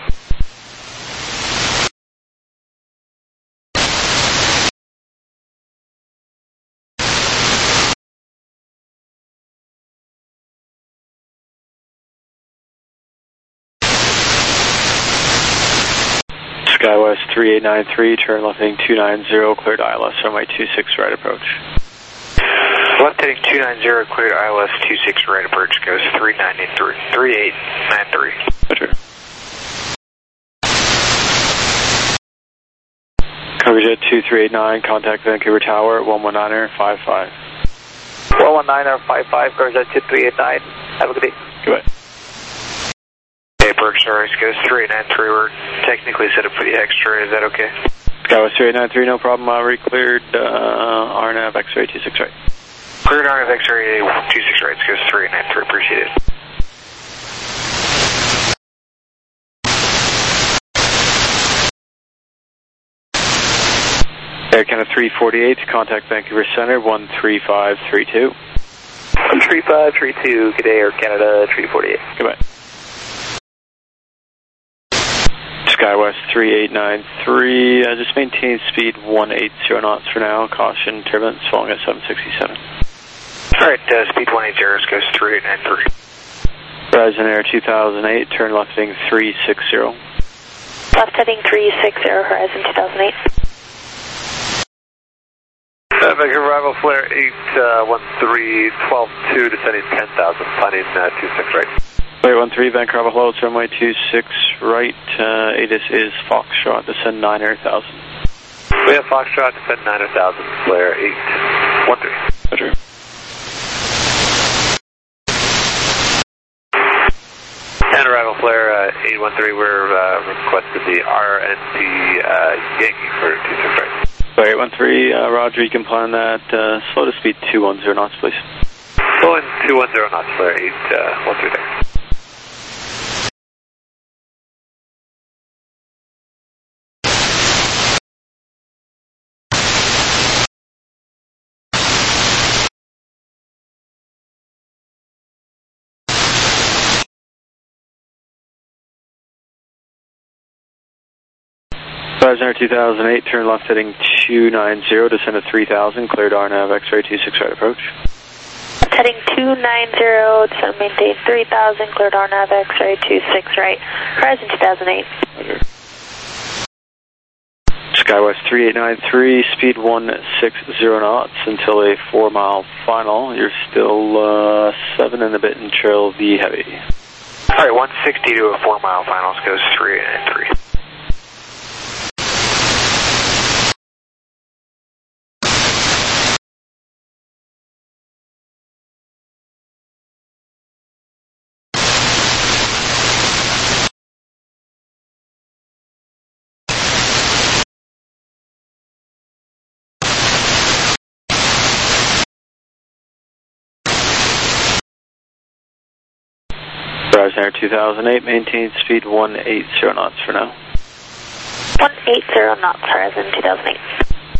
SkyWest three eight nine three, turn left heading two nine zero, cleared I L S, runway two six right approach. Left heading two nine zero, cleared I L S two six right approach, goes three nine three, three eight nine three. Roger. Coverage at two three eight nine, contact Vancouver Tower, one one nine five five. one one nine five five, coverage at two three eight nine. Have a good day. Goodbye. Okay, Berkshire, sorry, goes three eight nine three. We're technically set up for the extra. Is that okay? SkyWest three eight nine three, no problem. I re-cleared uh, R N A V X-ray two six right. Cleared R N A V X-ray two six right, goes three eight nine three. Appreciate it. Air Canada three forty-eight, contact Vancouver Center, one three five three two. one three five three two, good day, Air Canada three forty-eight. Goodbye. SkyWest three eight nine three, uh, just maintain speed one eight zero knots for now. Caution, turbulence falling at seven sixty-seven. Alright, uh, speed one eight zero, goes three eight nine three. Horizon Air two thousand eight, turn left heading three six zero. Left heading three six zero, Horizon two thousand eight. Uh, Vancouver arrival, flare eight one three, twelve two, descending ten thousand, planning uh, two six right. eight one three, Vancouver Hello, runway two six right, uh, A D I S is Foxtrot, descend nine hundred thousand. We have Foxtrot, descend nine hundred thousand, flare eight one three. Roger. And arrival, flare uh, eight one three, we're uh, requested the R N T uh, Yankee for two six right. eight one three, uh, Roger, you can plan that, uh, slow to speed two one zero knots, please. Slow in two one zero knots, flare eight one three there. Horizon Air two thousand eight, turn left heading two nine zero, descend at three thousand, cleared R N A V X-ray two six right approach. Left heading two nine zero, descend maintain three thousand, cleared R N A V X-ray two six right, Horizon two thousand eight. Roger. SkyWest three eight nine three, speed one six zero knots until a four mile final. You're still uh, seven and a bit in trail V heavy. Alright, one sixty to a four mile finals, goes three eight nine three. Horizon Air two thousand eight, maintain speed one eighty knots for now. one eighty knots, Horizon two thousand eight.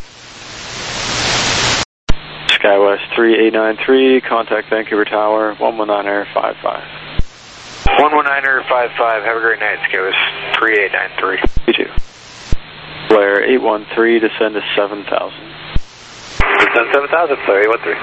SkyWest three eight nine three, contact Vancouver Tower, one one nine Air five five. one one nine Air five five, have a great night, SkyWest three eight nine three. You too. Flare eight one three, descend to seven thousand. Descend seven thousand, Flare eight one three.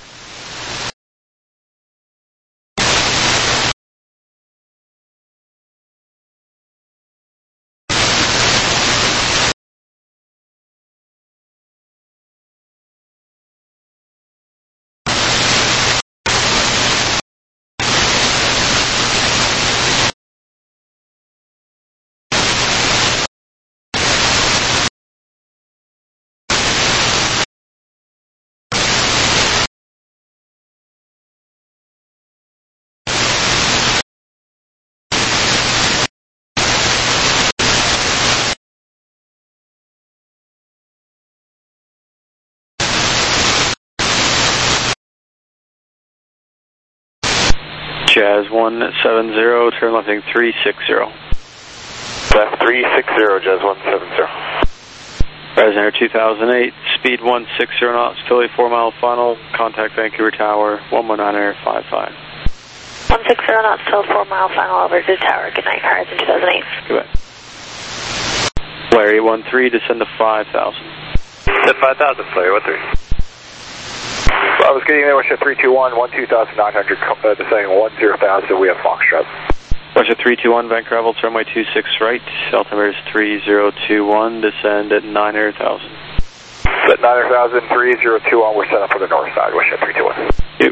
Jazz one seven zero, turn lefting three six zero. Left three six zero, Jazz one seven zero. Horizon Air two thousand eight, speed one sixty knots, Philly four mile final, contact Vancouver Tower, one one nine Air five five. one sixty knots, till four mile final over to the tower. Good night, Horizon two thousand eight. Goodbye. Flare eight one three, descend to five thousand. Descend five thousand, Flare eight one three. I was getting there, Russia three two one, one two thousand nine hundred, uh, descending one zero thousand, we have Foxtrot. Russia three two one, Vancouver Rebels, runway two six right, altimeter is three zero two one, descend at nine hundred thousand. At nine hundred thousand, three zero two one, we're set up for the north side, Russia three two one. You.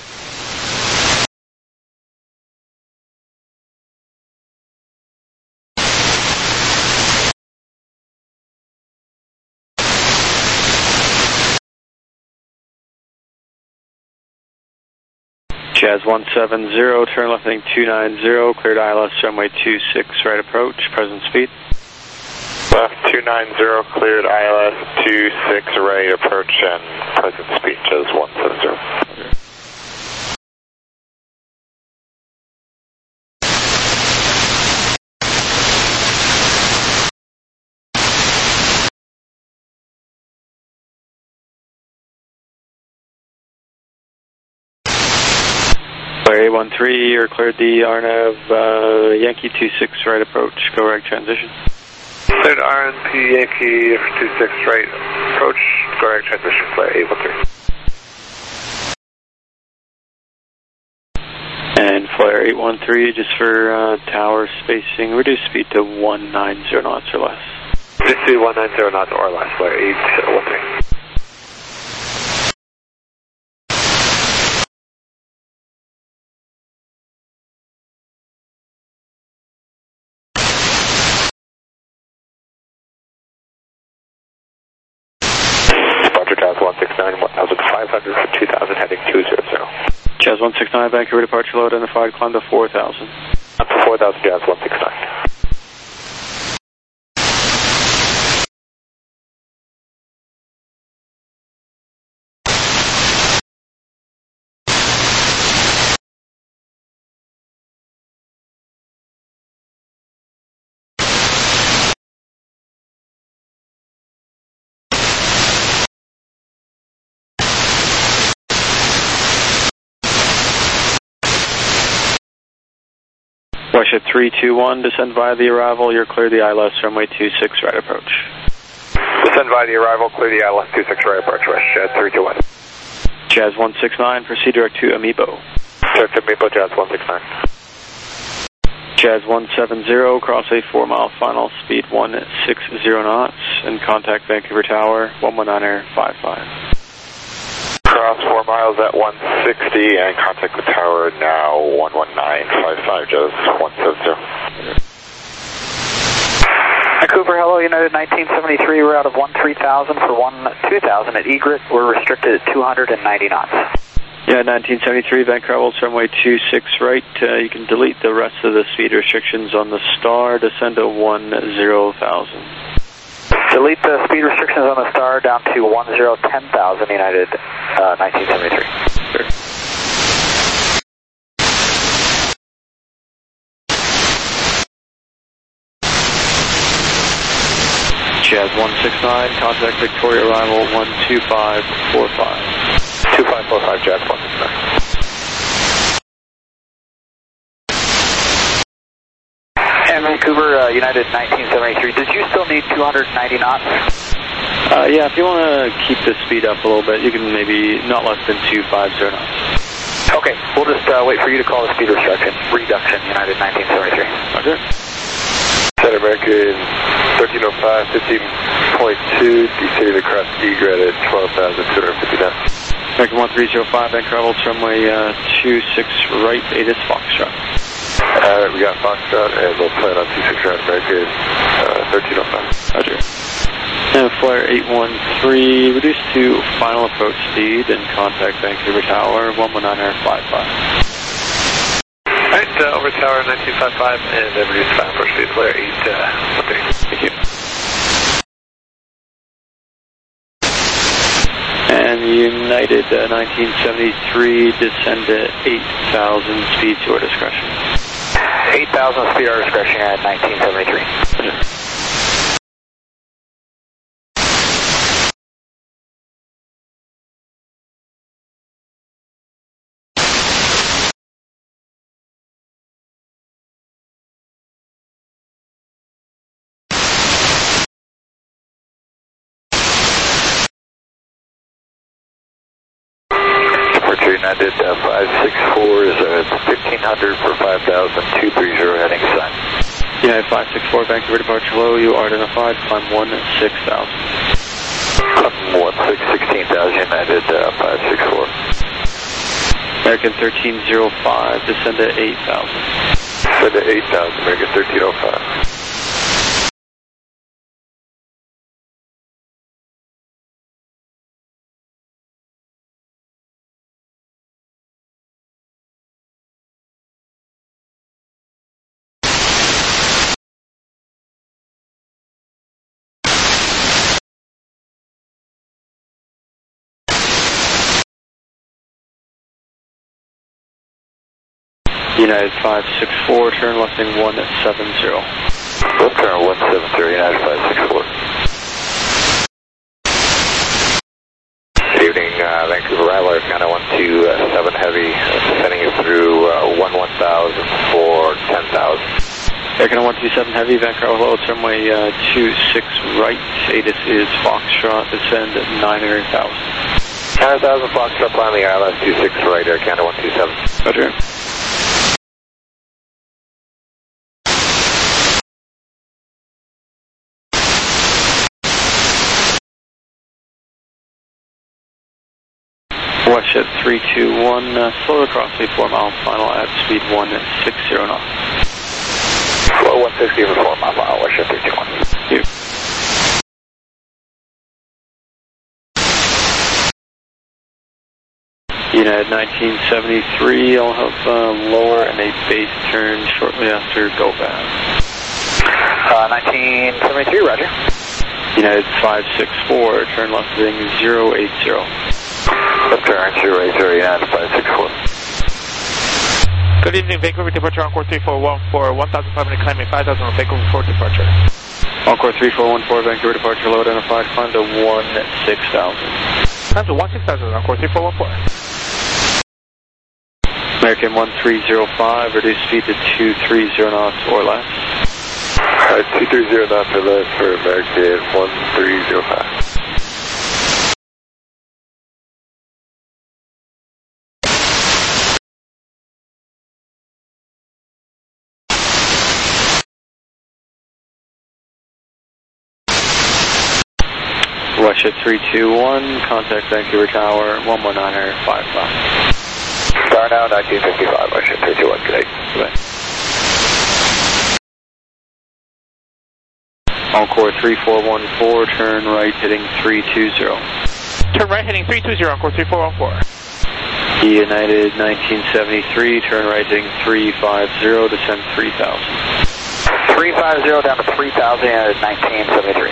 Jazz one seven zero, turn left heading two nine zero, cleared I L S runway two six right approach, present speed. Left two nine zero, cleared I L S two six right approach and present speed, Jazz one seven zero. Flare eight one three, you're cleared the Arnav uh, Yankee two six right approach, go right transition. Cleared R N P Yankee two six right approach, go right transition, Flare eight one three. And Flare eight one three, just for uh, tower spacing, reduce speed to one ninety knots or less. Just do one ninety knots or less, Flare eight one three. Jazz one six nine, one thousand five hundred for two thousand, heading two zero zero. Jazz one six nine, Vancouver departure low identified, climb to four thousand. Up to four thousand, Jazz one six nine. Russia three two one, descend via the arrival, you're clear the I L S runway two six right approach. Descend via the arrival, clear the I L S two six right approach, Russia three two one. Jazz one six nine, proceed direct to Amiibo. Direct to Amiibo, Jazz one six nine. Jazz one seven zero, cross a four mile final, speed one sixty knots, and contact Vancouver Tower, one one nine Air five five. Cross four miles at one sixty and contact the tower now, one one nine five five, Jazz one seven zero. Vancouver, hello, United nineteen seventy-three, we're out of one three thousand for one two thousand at Egret, we're restricted at two hundred ninety knots. Yeah, nineteen seventy-three, Vancouver, runway two six right, uh, you can delete the rest of the speed restrictions on the Star, descend to one zero thousand. Delete the speed restrictions on the Star down to one zero ten thousand, United uh, nineteen seventy-three. Sure. Jazz one six nine, contact Victoria arrival one two five four five. two five four five, Jazz one six nine. And Vancouver, uh, United nineteen seventy-three, did you still need two hundred ninety knots? Uh, yeah, if you want to keep the speed up a little bit, you can maybe not less than two fifty knots. Okay, we'll just uh, wait for you to call the speed reduction, reduction, United nineteen seventy-three. Roger. Center American thirteen oh five, fifteen point two, descending across egret at twelve thousand two hundred fifty knots. American one three zero five, bank travel, runway uh, two six right, eight is Foxtrot. Alright, we got Foxtrot, and we'll plan on two six right, American uh, thirteen oh five. Roger. And Flyer eight one three, reduce to final approach speed and contact Vancouver Tower, one one nine five five. Alright, uh, over Tower nineteen fifty-five, and uh, reduce final approach speed, Flyer eight one three. Thank you. And United uh, nineteen seventy-three, descend to eight thousand, speed to our discretion. eight thousand speed our discretion at nineteen seventy-three. Yeah. United uh, five six four is uh, fifteen hundred for five thousand, two three zero heading sign. United five six four, Vancouver departure low, you are identified, climb one six thousand. Climb one six, sixteen thousand, United uh, five six four. American thirteen oh five, descend to eight thousand. Descend to eight thousand, American thirteen oh five. United five six four, turn left in one seven zero. Left turn one seven zero, United five six four. Good evening, uh, Vancouver Rattler, Canada one two seven Heavy, sending you through uh, one one thousand for ten thousand. American one two seven Heavy, Vancouver low, runway uh, two six right, A D I S is Foxtrot, descend at nine hundred thousand. nine hundred thousand, Foxtrot, climbing I L S two six right, Air Canada one two seven. Roger. Westjet three two one, uh, slow across a four mile final at speed one sixty knots. Slow one sixty for four mile final, Westjet three two one. Thank you. United nineteen seventy-three, I'll have uh, lower and a base turn shortly after go pass. Uh, nineteen seventy-three, roger. United five six four, turn left heading zero eight zero. Left turn zero eight zero, United five six four. Good evening, Vancouver departure, Encore three four one four, one thousand five hundred climbing, five thousand on Vancouver Fort departure. Encore three four one four, Vancouver departure, low identified, climb to one six thousand. Climb to one six thousand, Encore three four one four. American one three zero five, reduce speed to two three zero knots or less. Alright, two three zero knots or less for American one three zero five. Westjet three two one, contact Vancouver Tower, one one nine five five. Star now, nineteen fifty-five, Westjet three two one, good day. Goodbye. Encore three four one four, turn right heading three two zero. Turn right heading three two zero, Encore three four one four. United nineteen seventy-three, turn right heading three five zero, descend three thousand. three five zero down to three thousand, United nineteen seventy-three.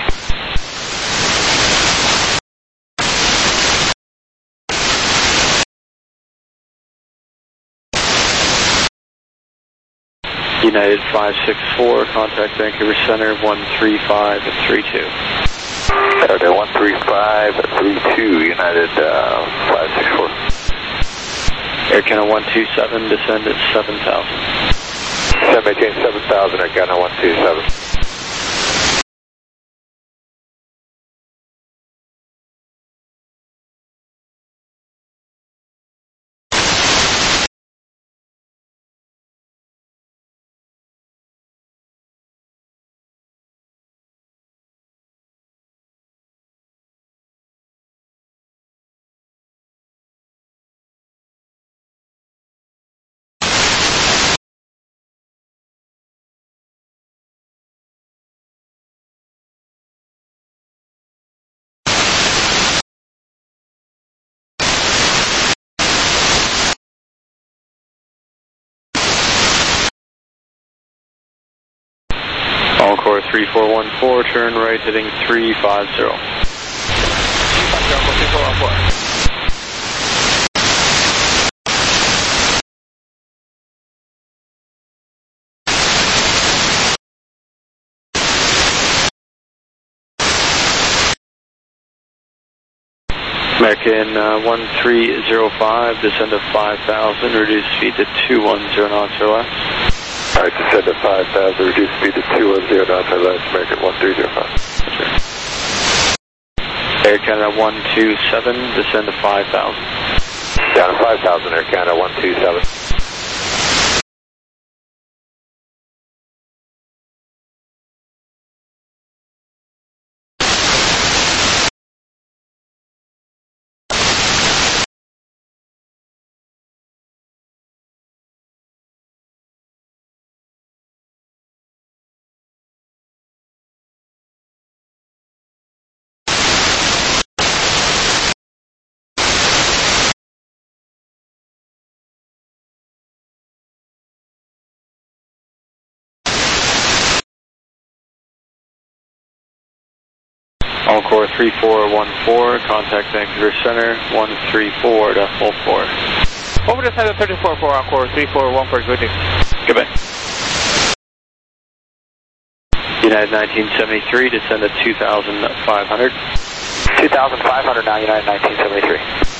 United five six four, contact Vancouver Center one three five three two. Saturday one three five three two, United uh, five six four. Air Canada one two seven, descend at seven thousand. Descend maintain seven thousand, Air Canada one two seven. Encore three four one four, turn right heading three five zero. American uh, one three zero five, descend to five thousand, reduce speed to two one zero knots or less. Alright, descend to five thousand, reduce speed to two one zero knots or less, American one three zero five. Air Canada one two seven, descend to five thousand. Down to five thousand, Air Canada one two seven. Encore three four one four, contact Vancouver Center, one three four decimal four. Over the side of thirty-four four, Encore three four one four, good day. Goodbye. United nineteen seventy-three, descend to two thousand five hundred. two thousand five hundred now, United nineteen seventy-three.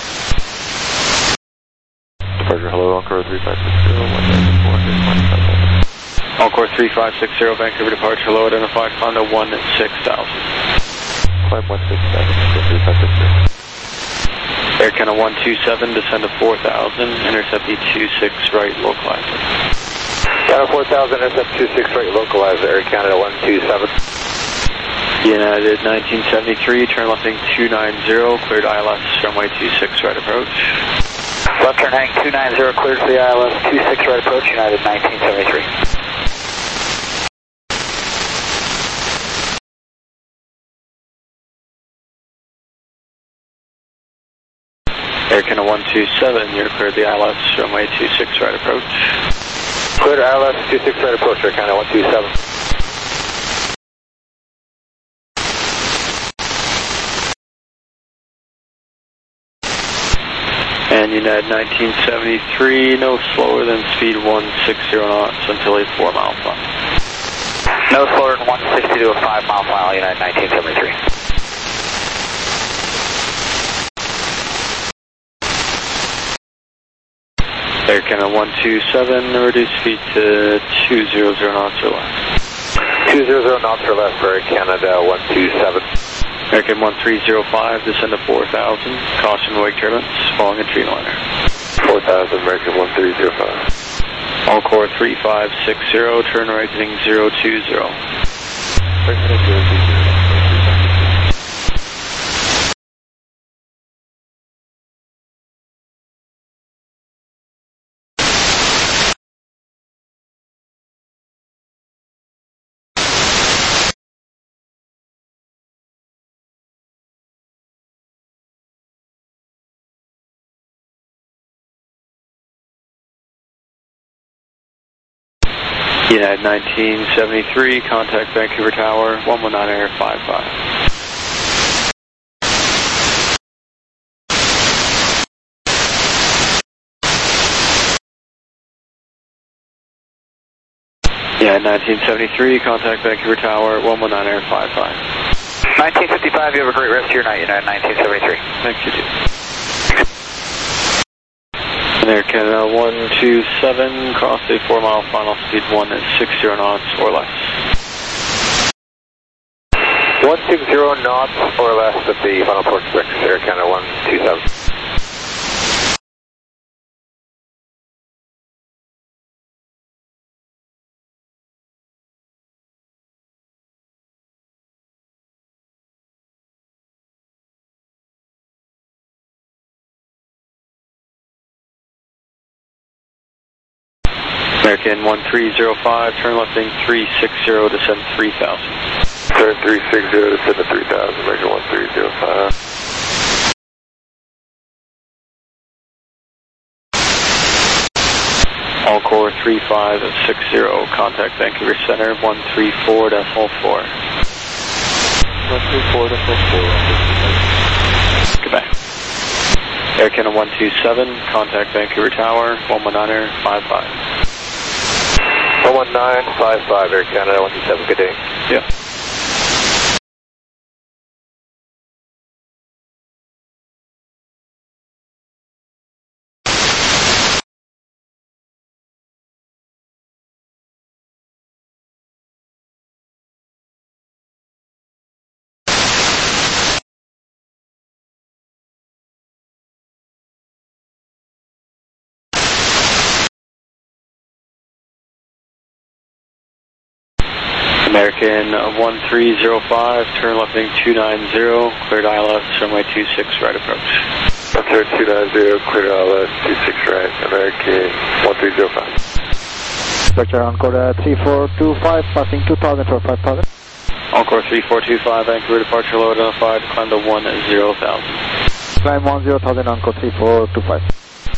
Departure, hello, Encore three five six zero, one nine four hundred. Encore three five six zero, Vancouver departure, hello, identified, Honda one six thousand. Climb one six seven, three five six zero. Air Canada one two seven, descend to four thousand, intercept the two six right localizer. Canada four thousand, intercept two six right localizer, Air Canada one two seven. United nineteen seventy-three, turn left heading two nine zero, cleared I L S, runway two six right approach. Left turn heading two nine zero, cleared for the I L S, two six right approach, United nineteen seventy-three. Air Canada one two seven, you're cleared the I L S, runway two six right approach. Cleared I L S, two six right approach, Air Canada one two seven. And United nineteen seventy-three, no slower than speed one sixty knots until a four mile final. No slower than one sixty to a five mile final, United nineteen seventy-three. Air Canada one two seven, reduce speed to two hundred knots or less. two hundred knots or less for Air Canada one two seven. American one three zero five, descend to four thousand, caution wake turbulence, following a Dreamliner. four thousand, American one three zero five. Encore three five six zero, turn right heading zero two zero. Right heading zero two zero. United nineteen seventy-three, contact Vancouver Tower, one one nine Air five five. United nineteen seventy-three, contact Vancouver Tower, one one nine Air five five. nineteen fifty-five, you have a great rest of your night, United nineteen seventy-three. Thanks, you too. American uh, one two seven, cross a four mile final, speed one six zero knots or less. one six zero knots or less at the final port switch, Air Canada one two seven. American one three zero five, turn lefting three six zero, descend three thousand. Turn three six zero, descend to three thousand, American one three zero five. All core three five six zero, contact Vancouver Center one three four decimal four. one three four decimal four. Goodbye. Air Canada one two seven, contact Vancouver Tower one one nine five five. one one nine five five, Air Canada one two seven, good day. Yeah. American one three zero five, turn lefting two nine zero, cleared I L S, runway two six right approach. Turn two nine zero, cleared I L S, two six right, American one three zero five. Structure on code uh, three four two five, passing two thousand for five thousand. Encore three four two five, Vancouver departure low identified, climb to one zero thousand. Climb one zero thousand, encore three four two five.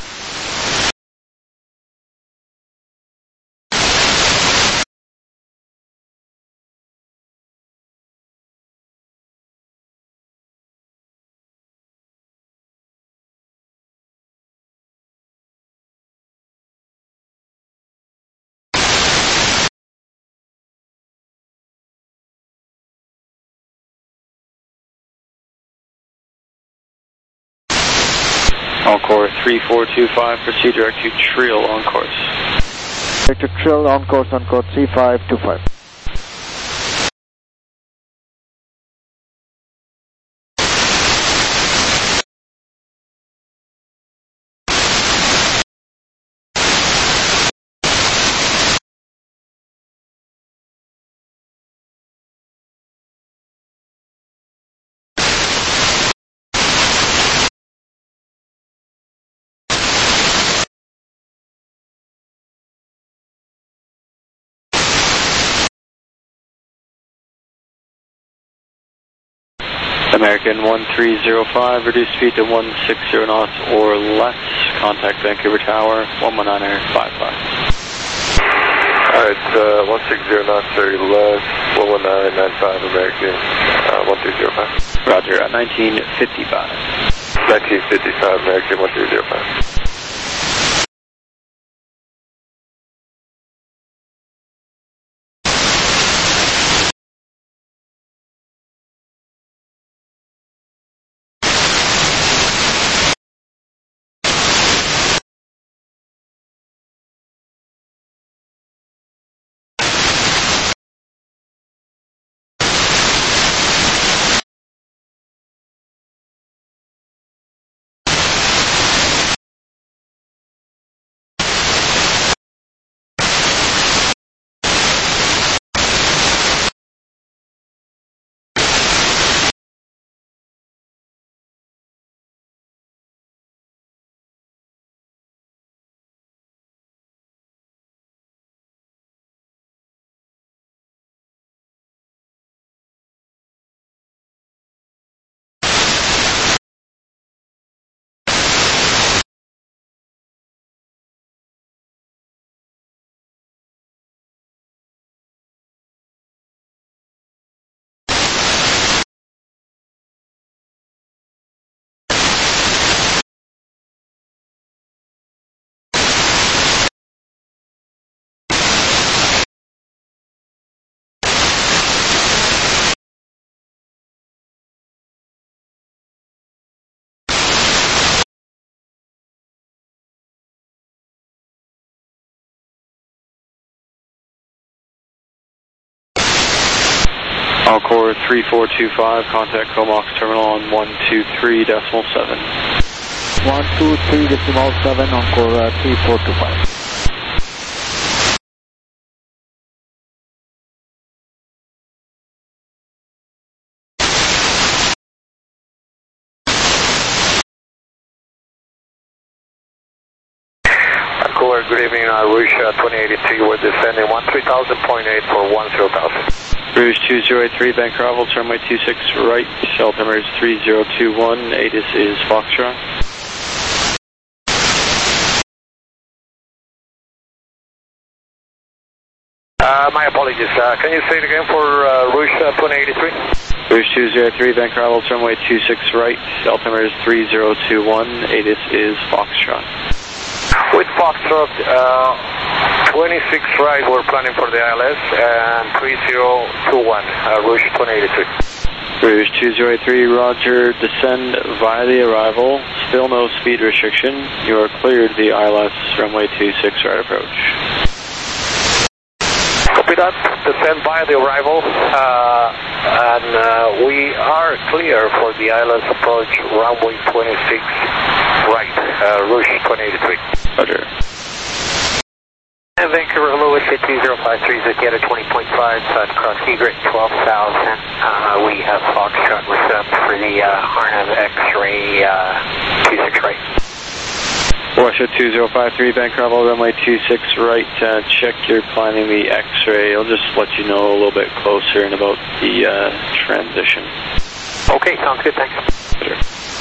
Encore three four two five, proceed direct to Trill on course. Direct to Trill on course on code three five two five. American one three zero five, reduce speed to one six zero knots or less, contact Vancouver Tower one one nine five five. Alright, uh, one six zero knots or less, one one nine nine five, American uh, one three zero five. Roger, uh, nineteen fifty-five. nineteen fifty-five, American one three zero five. Encore three four two five, contact Comox terminal on one two three decimal seven. one two three decimal seven, Encore uh, three four two five. Cooler, good evening, uh, Rouge uh, twenty eighty-three, we're descending one three thousand point eight for one zero thousand. Rouge two zero eight three, bank arrival, runway two six right, altimeter is three zero two one, A D I S is Foxtrot. Uh, my apologies, uh, can you say it again for uh, Rouge uh, twenty eighty-three? Rouge two zero eight three, bank arrival, runway two six right, altimeter is three zero two one, A D I S is Foxtrot. With Foxtrot, uh, twenty-six right, we're planning for the I L S, and three zero two one, uh, Rouge twenty eighty-three. Rouge two zero eight three, roger, descend via the arrival, still no speed restriction, you are cleared the I L S runway two six right approach. Copy that, descend via the arrival, uh, and uh, we are clear for the I L S approach, runway twenty-six right, uh, Rouge twenty eighty-three. Roger. And Vancouver, hello, with two zero five three, Zetieta twenty point five, south cross Egret twelve thousand. Uh, we have Foxtrot with up for the uh, R N A V X-ray uh, two six right. Russia two zero five three, bank arrival, runway two six right, uh, check you're planning the X-ray. I'll just let you know a little bit closer in about the uh, transition. Okay, sounds good, thanks. Sure.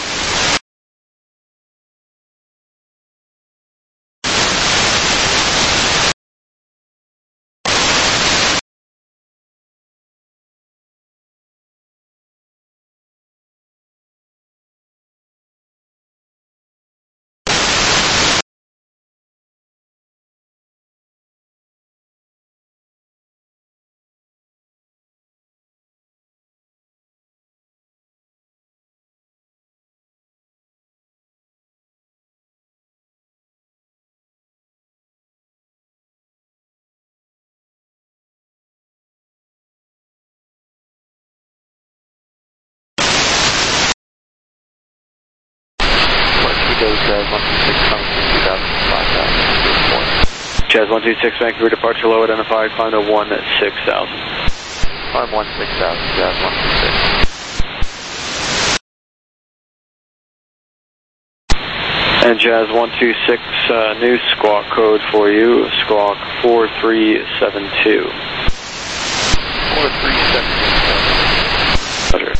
Jazz one two six, Vancouver departure low, identified, climb to one six thousand. Climb one six thousand, Jazz one two six. And Jazz one two six, uh, new squawk code for you, squawk four three seven two. four three seven two. Roger.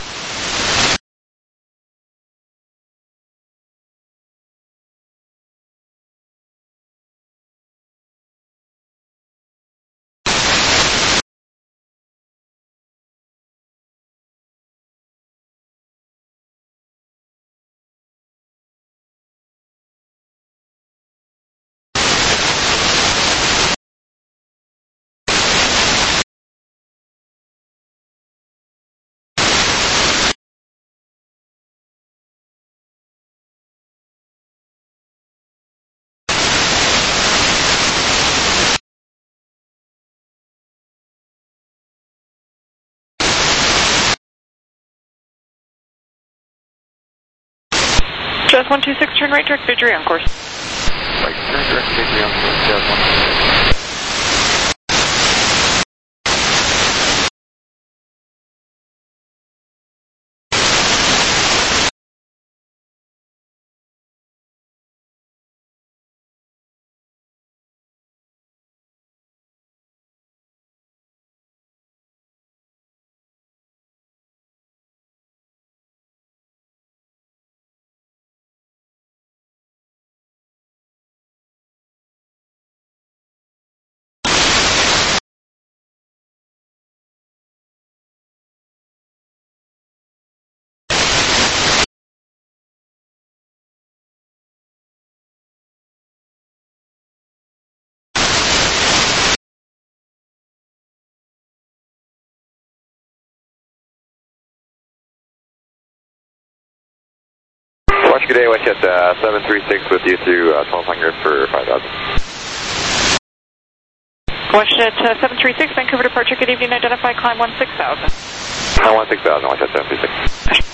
Jazz one two six, turn right, direct Victory on course. Right, turn direct Victory on course, Jazz one two six. Good day, Winchester uh, seven three six with you through uh, twelve hundred for five thousand. Winchester uh, seven three six, Vancouver departure, good evening, identify, climb one six thousand. I want six thousand, watch at seven three six.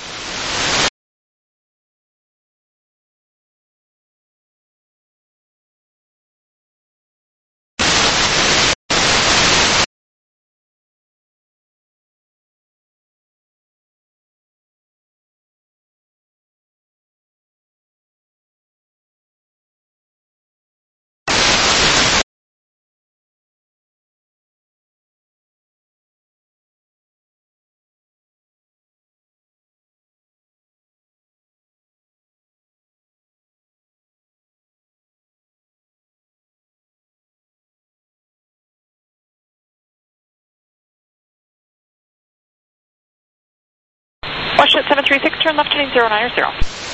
Washington seven three six, turn left heading zero nine zero.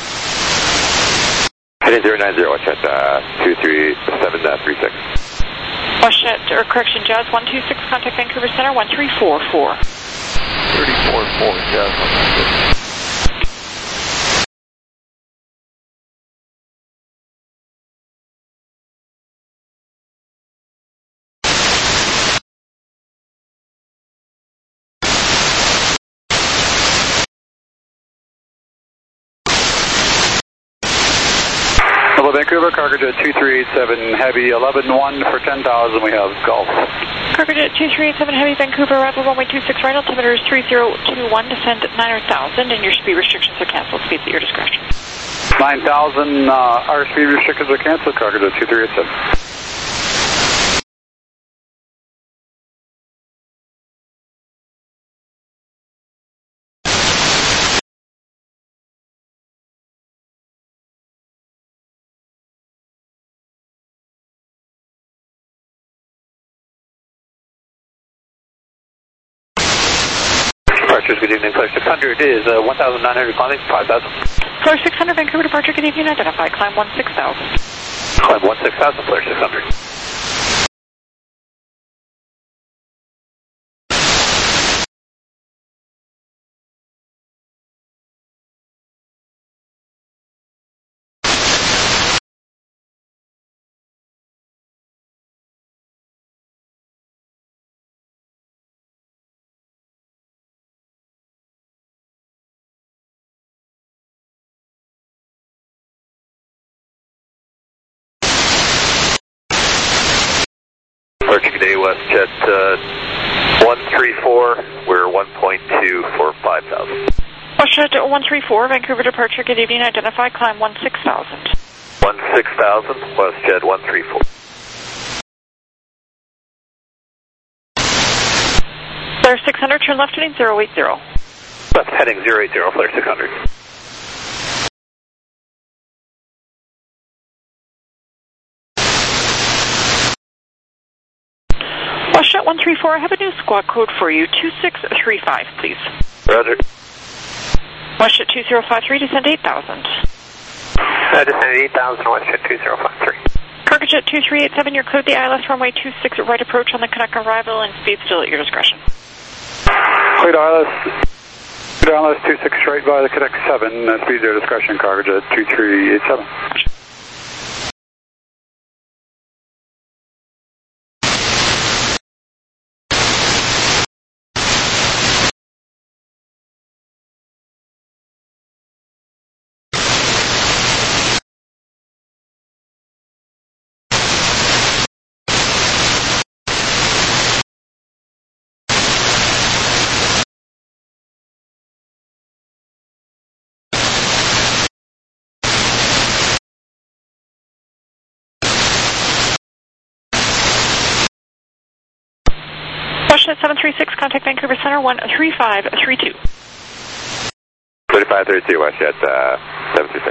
Heading zero nine zero, watch at uh, two three seven three six. Washington, or correction, Jazz one two six, contact Vancouver Center one three four four. three four four, Jazz one two six. Hello, Vancouver, Cargojet two three eight seven Heavy, eleven one for ten thousand, we have Golf. Cargojet two three eight seven Heavy, Vancouver, arrival runway two six right, altimeter is three zero two one, descend nine thousand, and your speed restrictions are canceled, speeds at your discretion. nine thousand, uh, our speed restrictions are canceled, Cargojet two three eight seven. Good evening, Clear six hundred is uh, one thousand nine hundred, climbing five thousand. Clear six hundred, Vancouver departure, good evening, identify, climb one six thousand. Climb one six thousand, Clear six hundred. Approaching today, WestJet uh, one three four, we're one point two for five thousand. WestJet one three four, Vancouver departure, good evening, identify, climb one six thousand. one six thousand, WestJet one three four. Clear six hundred, turn left heading zero eight zero. Left heading zero eight zero, Clear six hundred. WestJet one three four, I have a new squawk code for you, two six three five, please. Roger. WestJet two zero five three, descend eight thousand. Uh, descend eight thousand, WestJet two zero five three. Cargojet two three eight seven, your code, the I L S runway two six right approach on the Canuck arrival, and speed still at your discretion. Clear I L S, clear I L S two six right by the Canuck seven, uh, speed at your discretion, Cargojet two three eight seven. WestJet seven three six, contact Vancouver Center one three five three two. thirty-five thirty-two, WestJet uh, seven three six.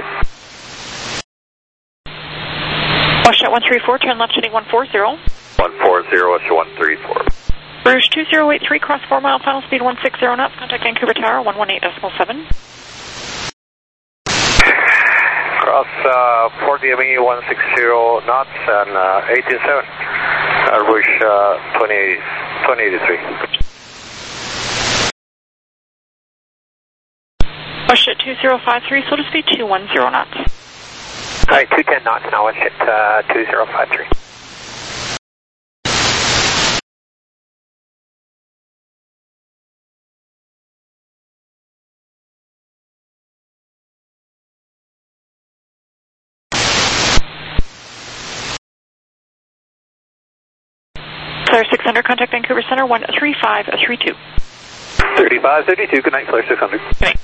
WestJet one three four, turn left heading one four zero. one four zero, WestJet one three four. Rouge two zero eight three, cross four mile, final speed one six zero knots, contact Vancouver Tower one one eight decimal seven. Cross uh, four D M E one six zero knots and uh, eighteen seven. Uh, Rouge uh, twenty eighty-three. WestJet two zero five three, slow to speed two one zero knots. Alright, two ten knots now, WestJet uh, two zero five three. Flare six hundred, contact Vancouver Center, one three five three two. thirty-five thirty-two, good night, Flare six hundred. Good night.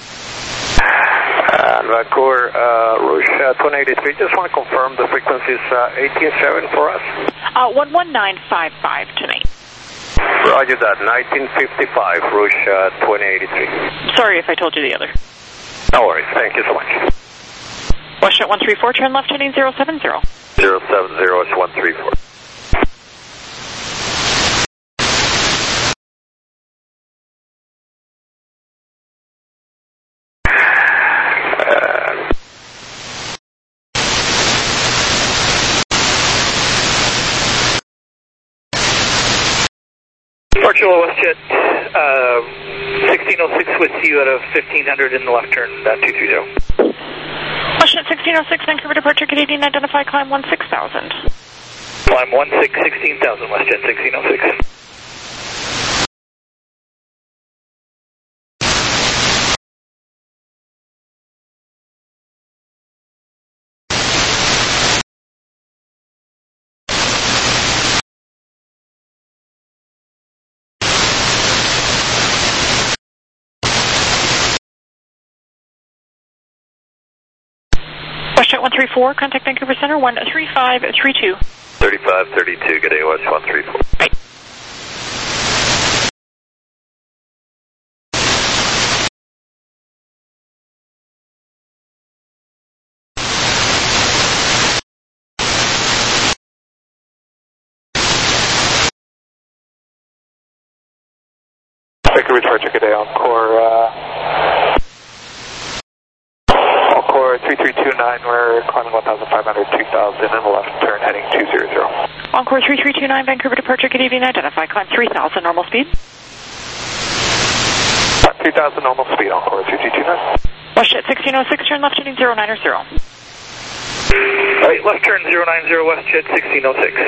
Uh, Vancouver, uh, Rouge uh, twenty eighty-three, just want to confirm the frequency is uh, eighteen seven for us. Uh, one one nine five five tonight. Roger that, nineteen fifty-five, Rouge uh, twenty eighty-three. Sorry if I told you the other. No worries, thank you so much. WestJet one three four, turn left heading zero seven zero. zero seven zero, it's one three four. Departure WestJet, uh, sixteen oh six with you at a fifteen hundred in the left turn, uh, two three zero. WestJet sixteen oh six, Vancouver departure, Canadian, identify, climb one six thousand. Climb one six, sixteen thousand, WestJet sixteen oh six. WestJet one three four, contact Vancouver Center, one three five three two. thirty-five thirty-two, good day, West one three four. Right. Vancouver departure, good day, Encore, uh, Encore three three two nine, we're climbing one thousand five hundred, two thousand in the left turn, heading two zero zero. Encore three three two nine, Vancouver departure, good evening, identify, climb three thousand, normal speed. three thousand normal speed, Encore three three two nine. WestJet sixteen oh six, turn left heading zero nine zero. Right, left turn zero nine zero, WestJet sixteen oh six.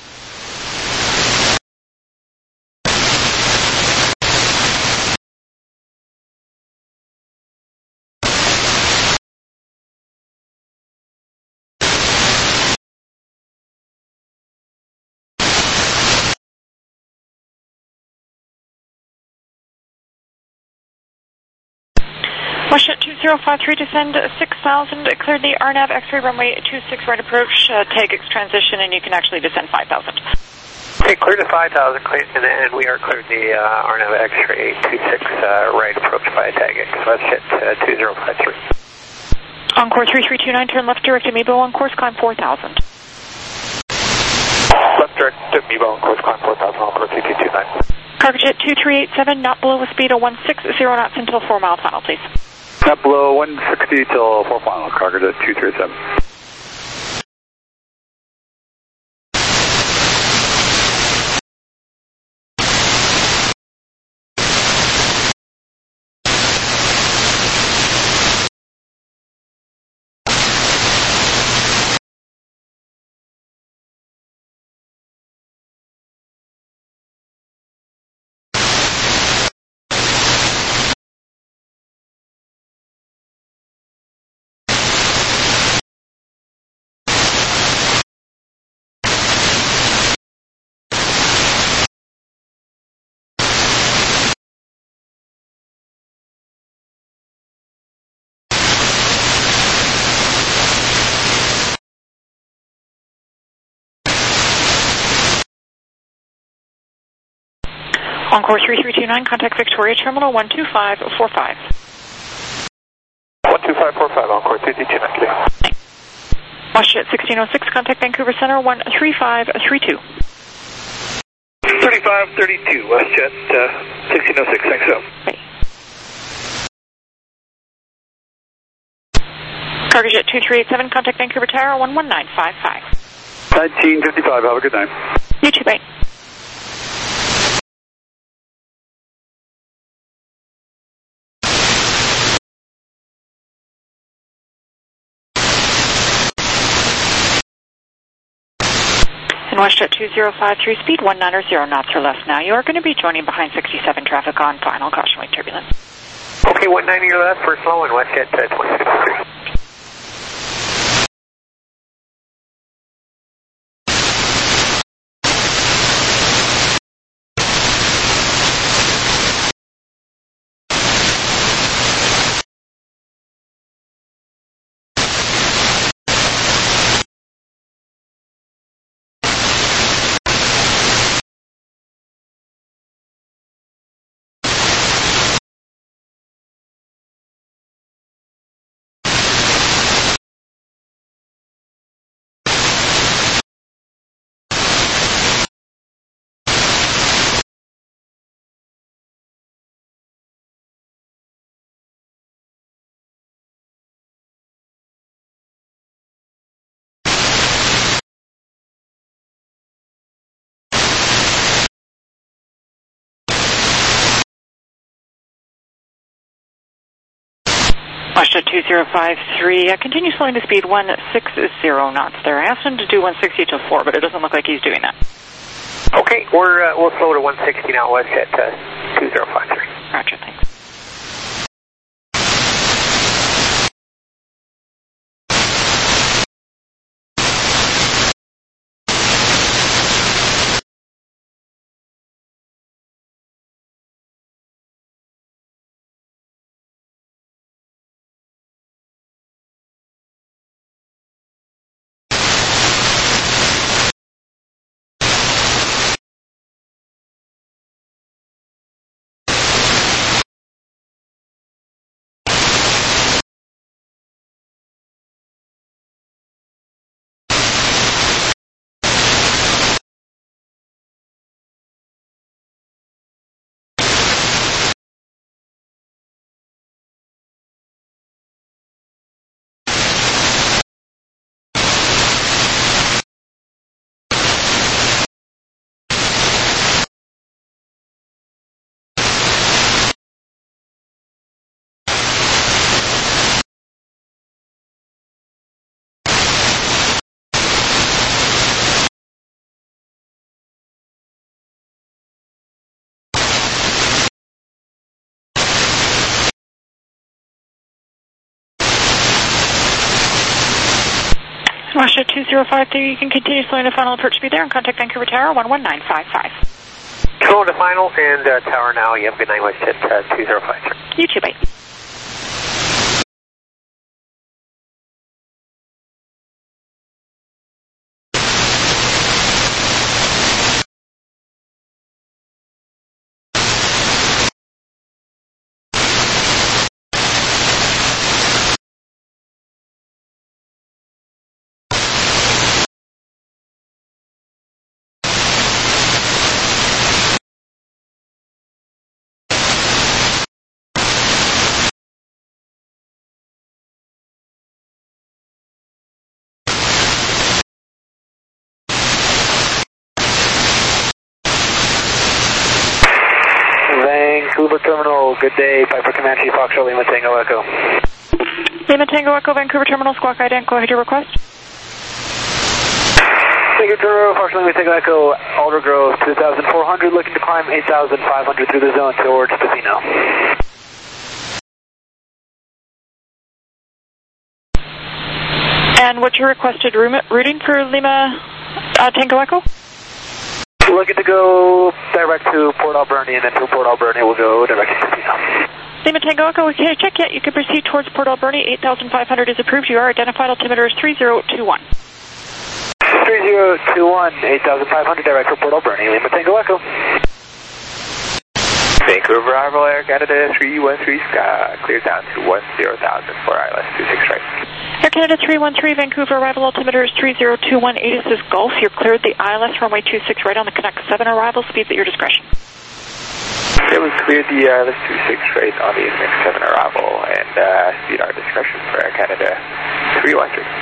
WestJet two zero five three, descend six thousand, clear the R NAV X-ray runway two six right approach, uh, tag X transition, and you can actually descend five thousand. Okay, clear to five thousand, and we are cleared the uh, R NAV X-ray two six uh, right approach by tag X. WestJet uh, two zero five three. Encore three three two nine, turn left direct Amiibo on course, climb four thousand. Left direct Amiibo on course, climb four thousand, Encore three three two nine. Cargojet two three eight seven, not below a speed of one six zero knots until four mile final, please. Not below one sixty till four final, Cargojet two three seven. Encore three three two nine, contact Victoria Terminal one two five four five. one two five four five, Encore three three two nine. WestJet sixteen oh six, contact Vancouver Center one three five three two. thirty-five thirty-two, WestJet uh, sixteen oh six, thanks so. Right. Cargojet two three eight seven, contact Vancouver Tower one one nine five five. nineteen fifty-five, have a good night. You too, bye. And WestJet two zero five three, speed one nine zero knots or less now. You are going to be joining behind sixty-seven traffic on final caution wake turbulence. Okay, one ninety or less for slow and WestJet uh, twenty-six oh three. Westjet two zero five three, uh, continue slowing to speed one sixty knots there. I asked him to do one sixty till four, but it doesn't look like he's doing that. Okay, we're, uh, we'll slow to one sixty now, Westjet uh, two zero five three. Roger, thanks. Westjet two zero five three, you can continue slowing the final approach speed there and contact Vancouver Tower one one nine five five. Slow to final and uh, tower now. You have good night, Westjet uh, two zero five three. You too, bye. Vancouver Terminal, good day. Piper Comanche, Foxtrot, Lima Tango Echo. Lima Tango Echo, Vancouver Terminal, Squawk Ident, go ahead, your request. Vancouver, Foxtrot, Lima Tango Echo, Alder Grove, two thousand four hundred, looking to climb eight thousand five hundred through the zone towards Tofino. And what's your requested routing for Lima uh, Tango Echo? Looking to go direct to Port Alberni, and then from Port Alberni we'll go direct to Tofino. Lima Tango Echo, we can't check yet. You can proceed towards Port Alberni. eight thousand five hundred is approved. You are identified. Altimeter is three zero two one. three zero two one, eight thousand five hundred, direct for Port Alberni. Lima Tango Echo. Vancouver arrival, Air Canada three one three, uh, cleared down to one zero thousand for I L S two six right. Air Canada three one three, Vancouver arrival, altimeter is three zero two one, ATIS is Gulf. You're cleared the I L S runway two six right on the Connect seven arrival, speeds at your discretion. It was cleared the I L S two six right on the Connect seven arrival, and uh, speed our discretion for Air Canada three one three.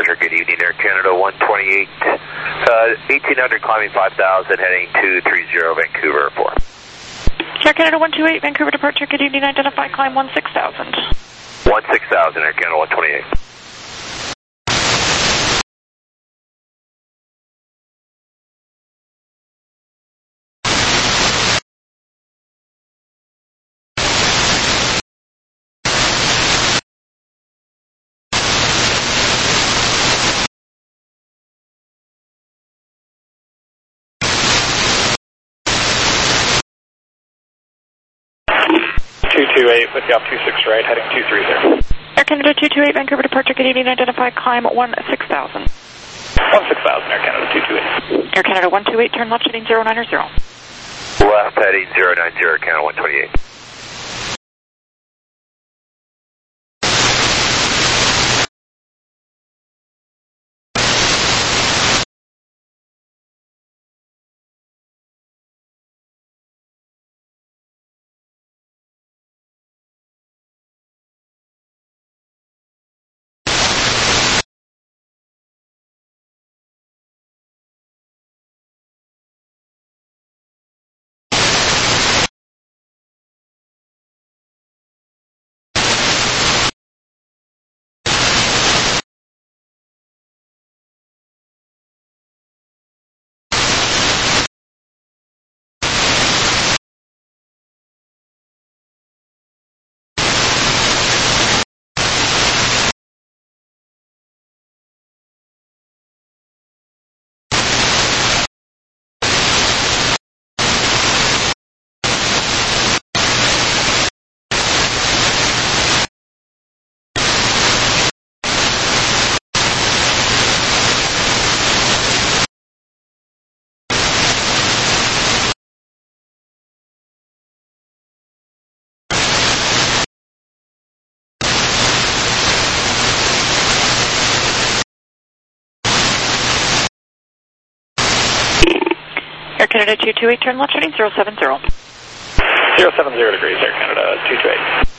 Departure, good evening, Air Canada one twenty-eight, uh, eighteen hundred climbing five thousand, heading two three zero Vancouver Airport. Air Canada one two eight, Vancouver Departure, good evening, identify, climb one six thousand. one six thousand, Air Canada one twenty-eight. two two eight with the off two six right, heading two three zero. Air Canada two two eight, Vancouver Departure, good evening, identify, climb one six thousand. one six thousand, Air Canada two two eight. Air Canada one two eight, turn left, heading zero nine zero. Left heading zero nine zero, Canada one twenty-eight. Air Canada two two eight, turn left, heading zero seven zero. zero seven zero degrees, Air Canada two two eight.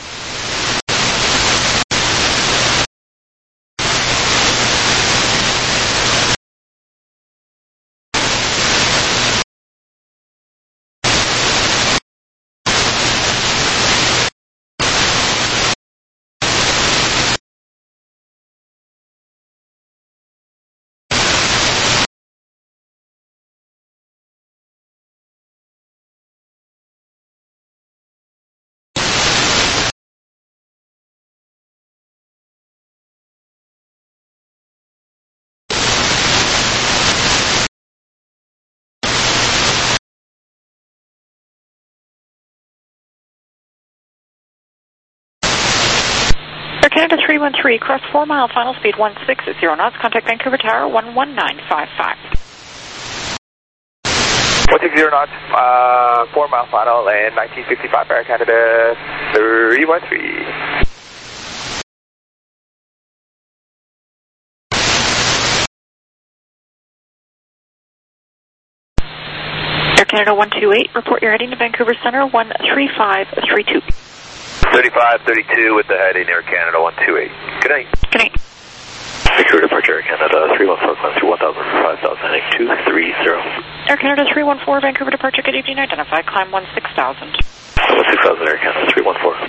Air Canada three one three, cross four mile, final speed one six at zero knots, contact Vancouver Tower one one nine five five. one six zero knots, uh, four mile final, and nineteen fifty-five, Air Canada three one three. Air Canada one two eight, report you're heading to Vancouver Center one three five three two. thirty-five thirty-two with the heading, Air Canada one two eight. Good night. Good night. Vancouver Departure, Air Canada three one four, climb through one thousand, five thousand, heading two three zero. Air Canada three one four, Vancouver Departure, good evening, identify, climb one six thousand. one six thousand, Air Canada three one four.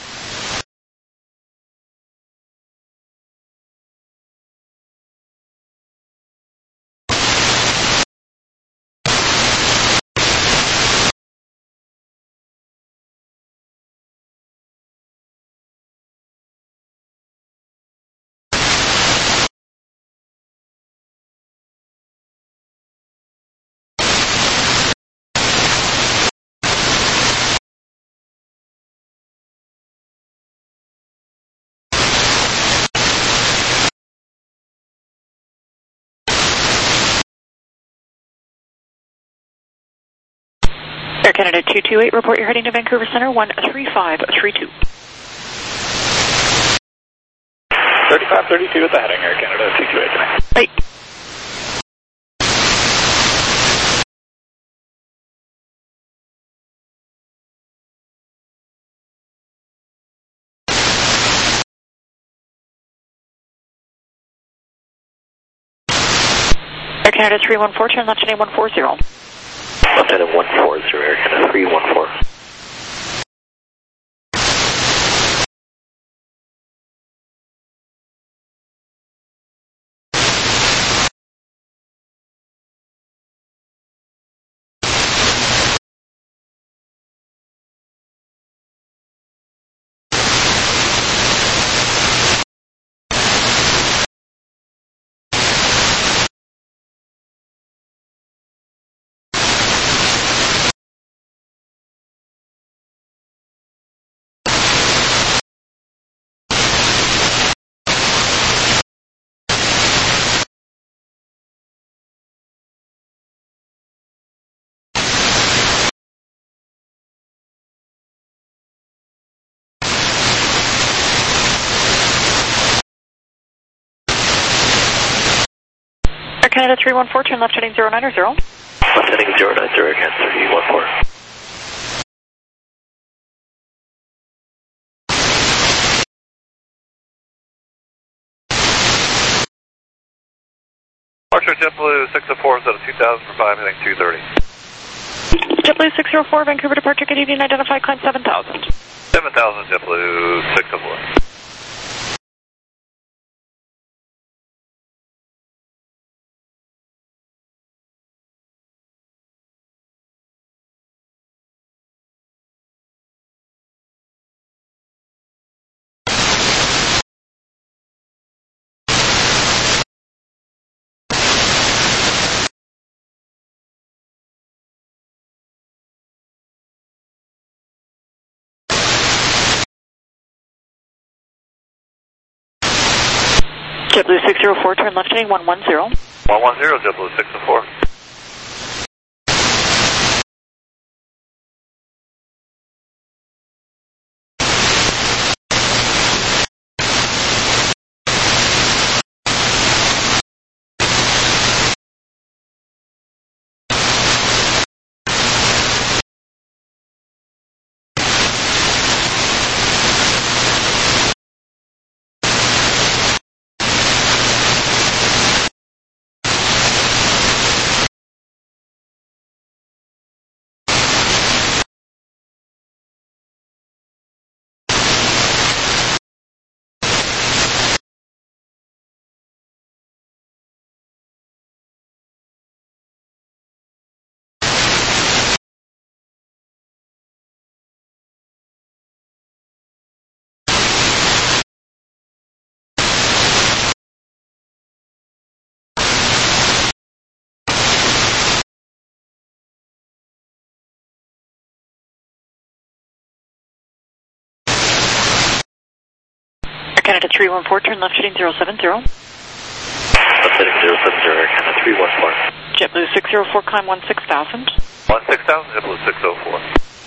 Air Canada two two eight, report you're heading to Vancouver Center one three five three two. thirty-five thirty-two at the heading, Air Canada two two eight. Right. Air Canada three one four, turn left heading one four zero. Left heading one four zero, Air Canada three one four. Air Canada three one four, turn left heading zero nine or zero. Left heading zero nine zero, Air Canada three one four. Departure JetBlue six oh four, set of two thousand for five, heading two thirty. JetBlue six oh four, Vancouver departure, good evening, identify, climb seven thousand. seven thousand JetBlue six oh four. JetBlue six oh four, turn left heading one one zero. one one zero, JetBlue six oh four. Canada three one four, turn left heading zero seven zero. Left heading zero seven zero, Air Canada three one four. JetBlue six oh four, climb one six thousand. one six thousand, JetBlue six oh four.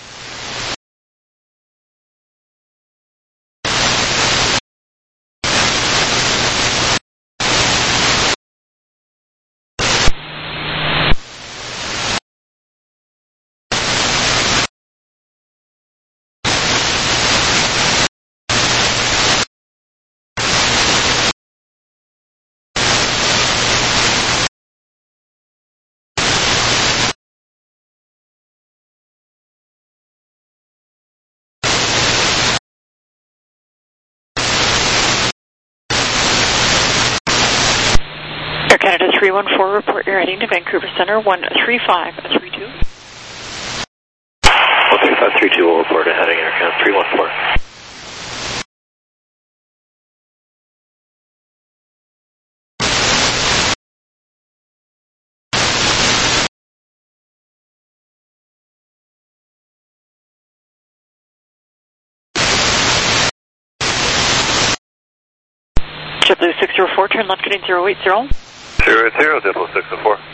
Air Canada three one four, report you're heading to Vancouver Centre one three five three two. one three five three two will report a heading Air Canada three one four. JetBlue six oh four, turn left heading zero eight zero. zero eight zero, JetBlue six oh four.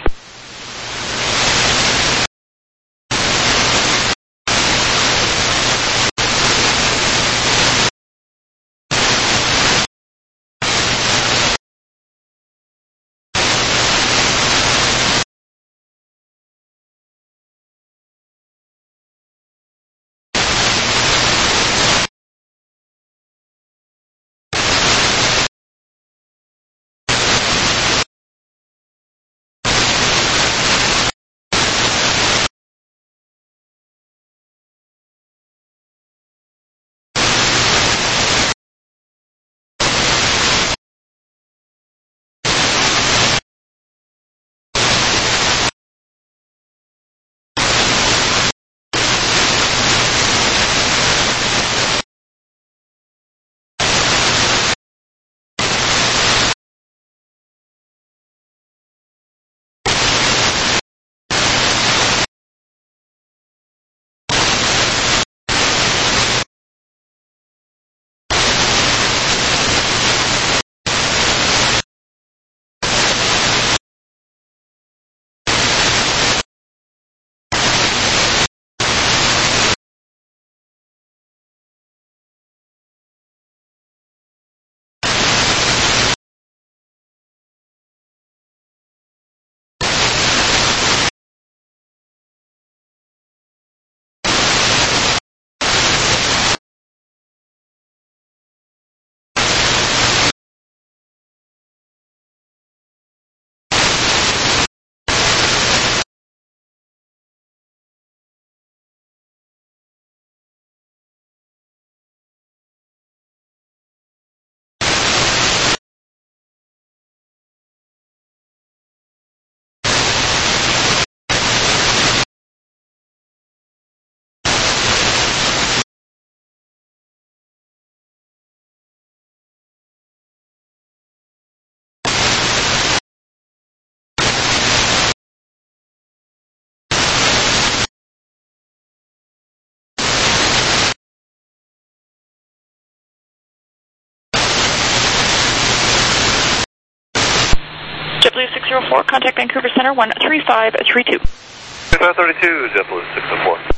JetBlue six zero four, contact Vancouver Center one three five three two. three five three two, JetBlue six zero four.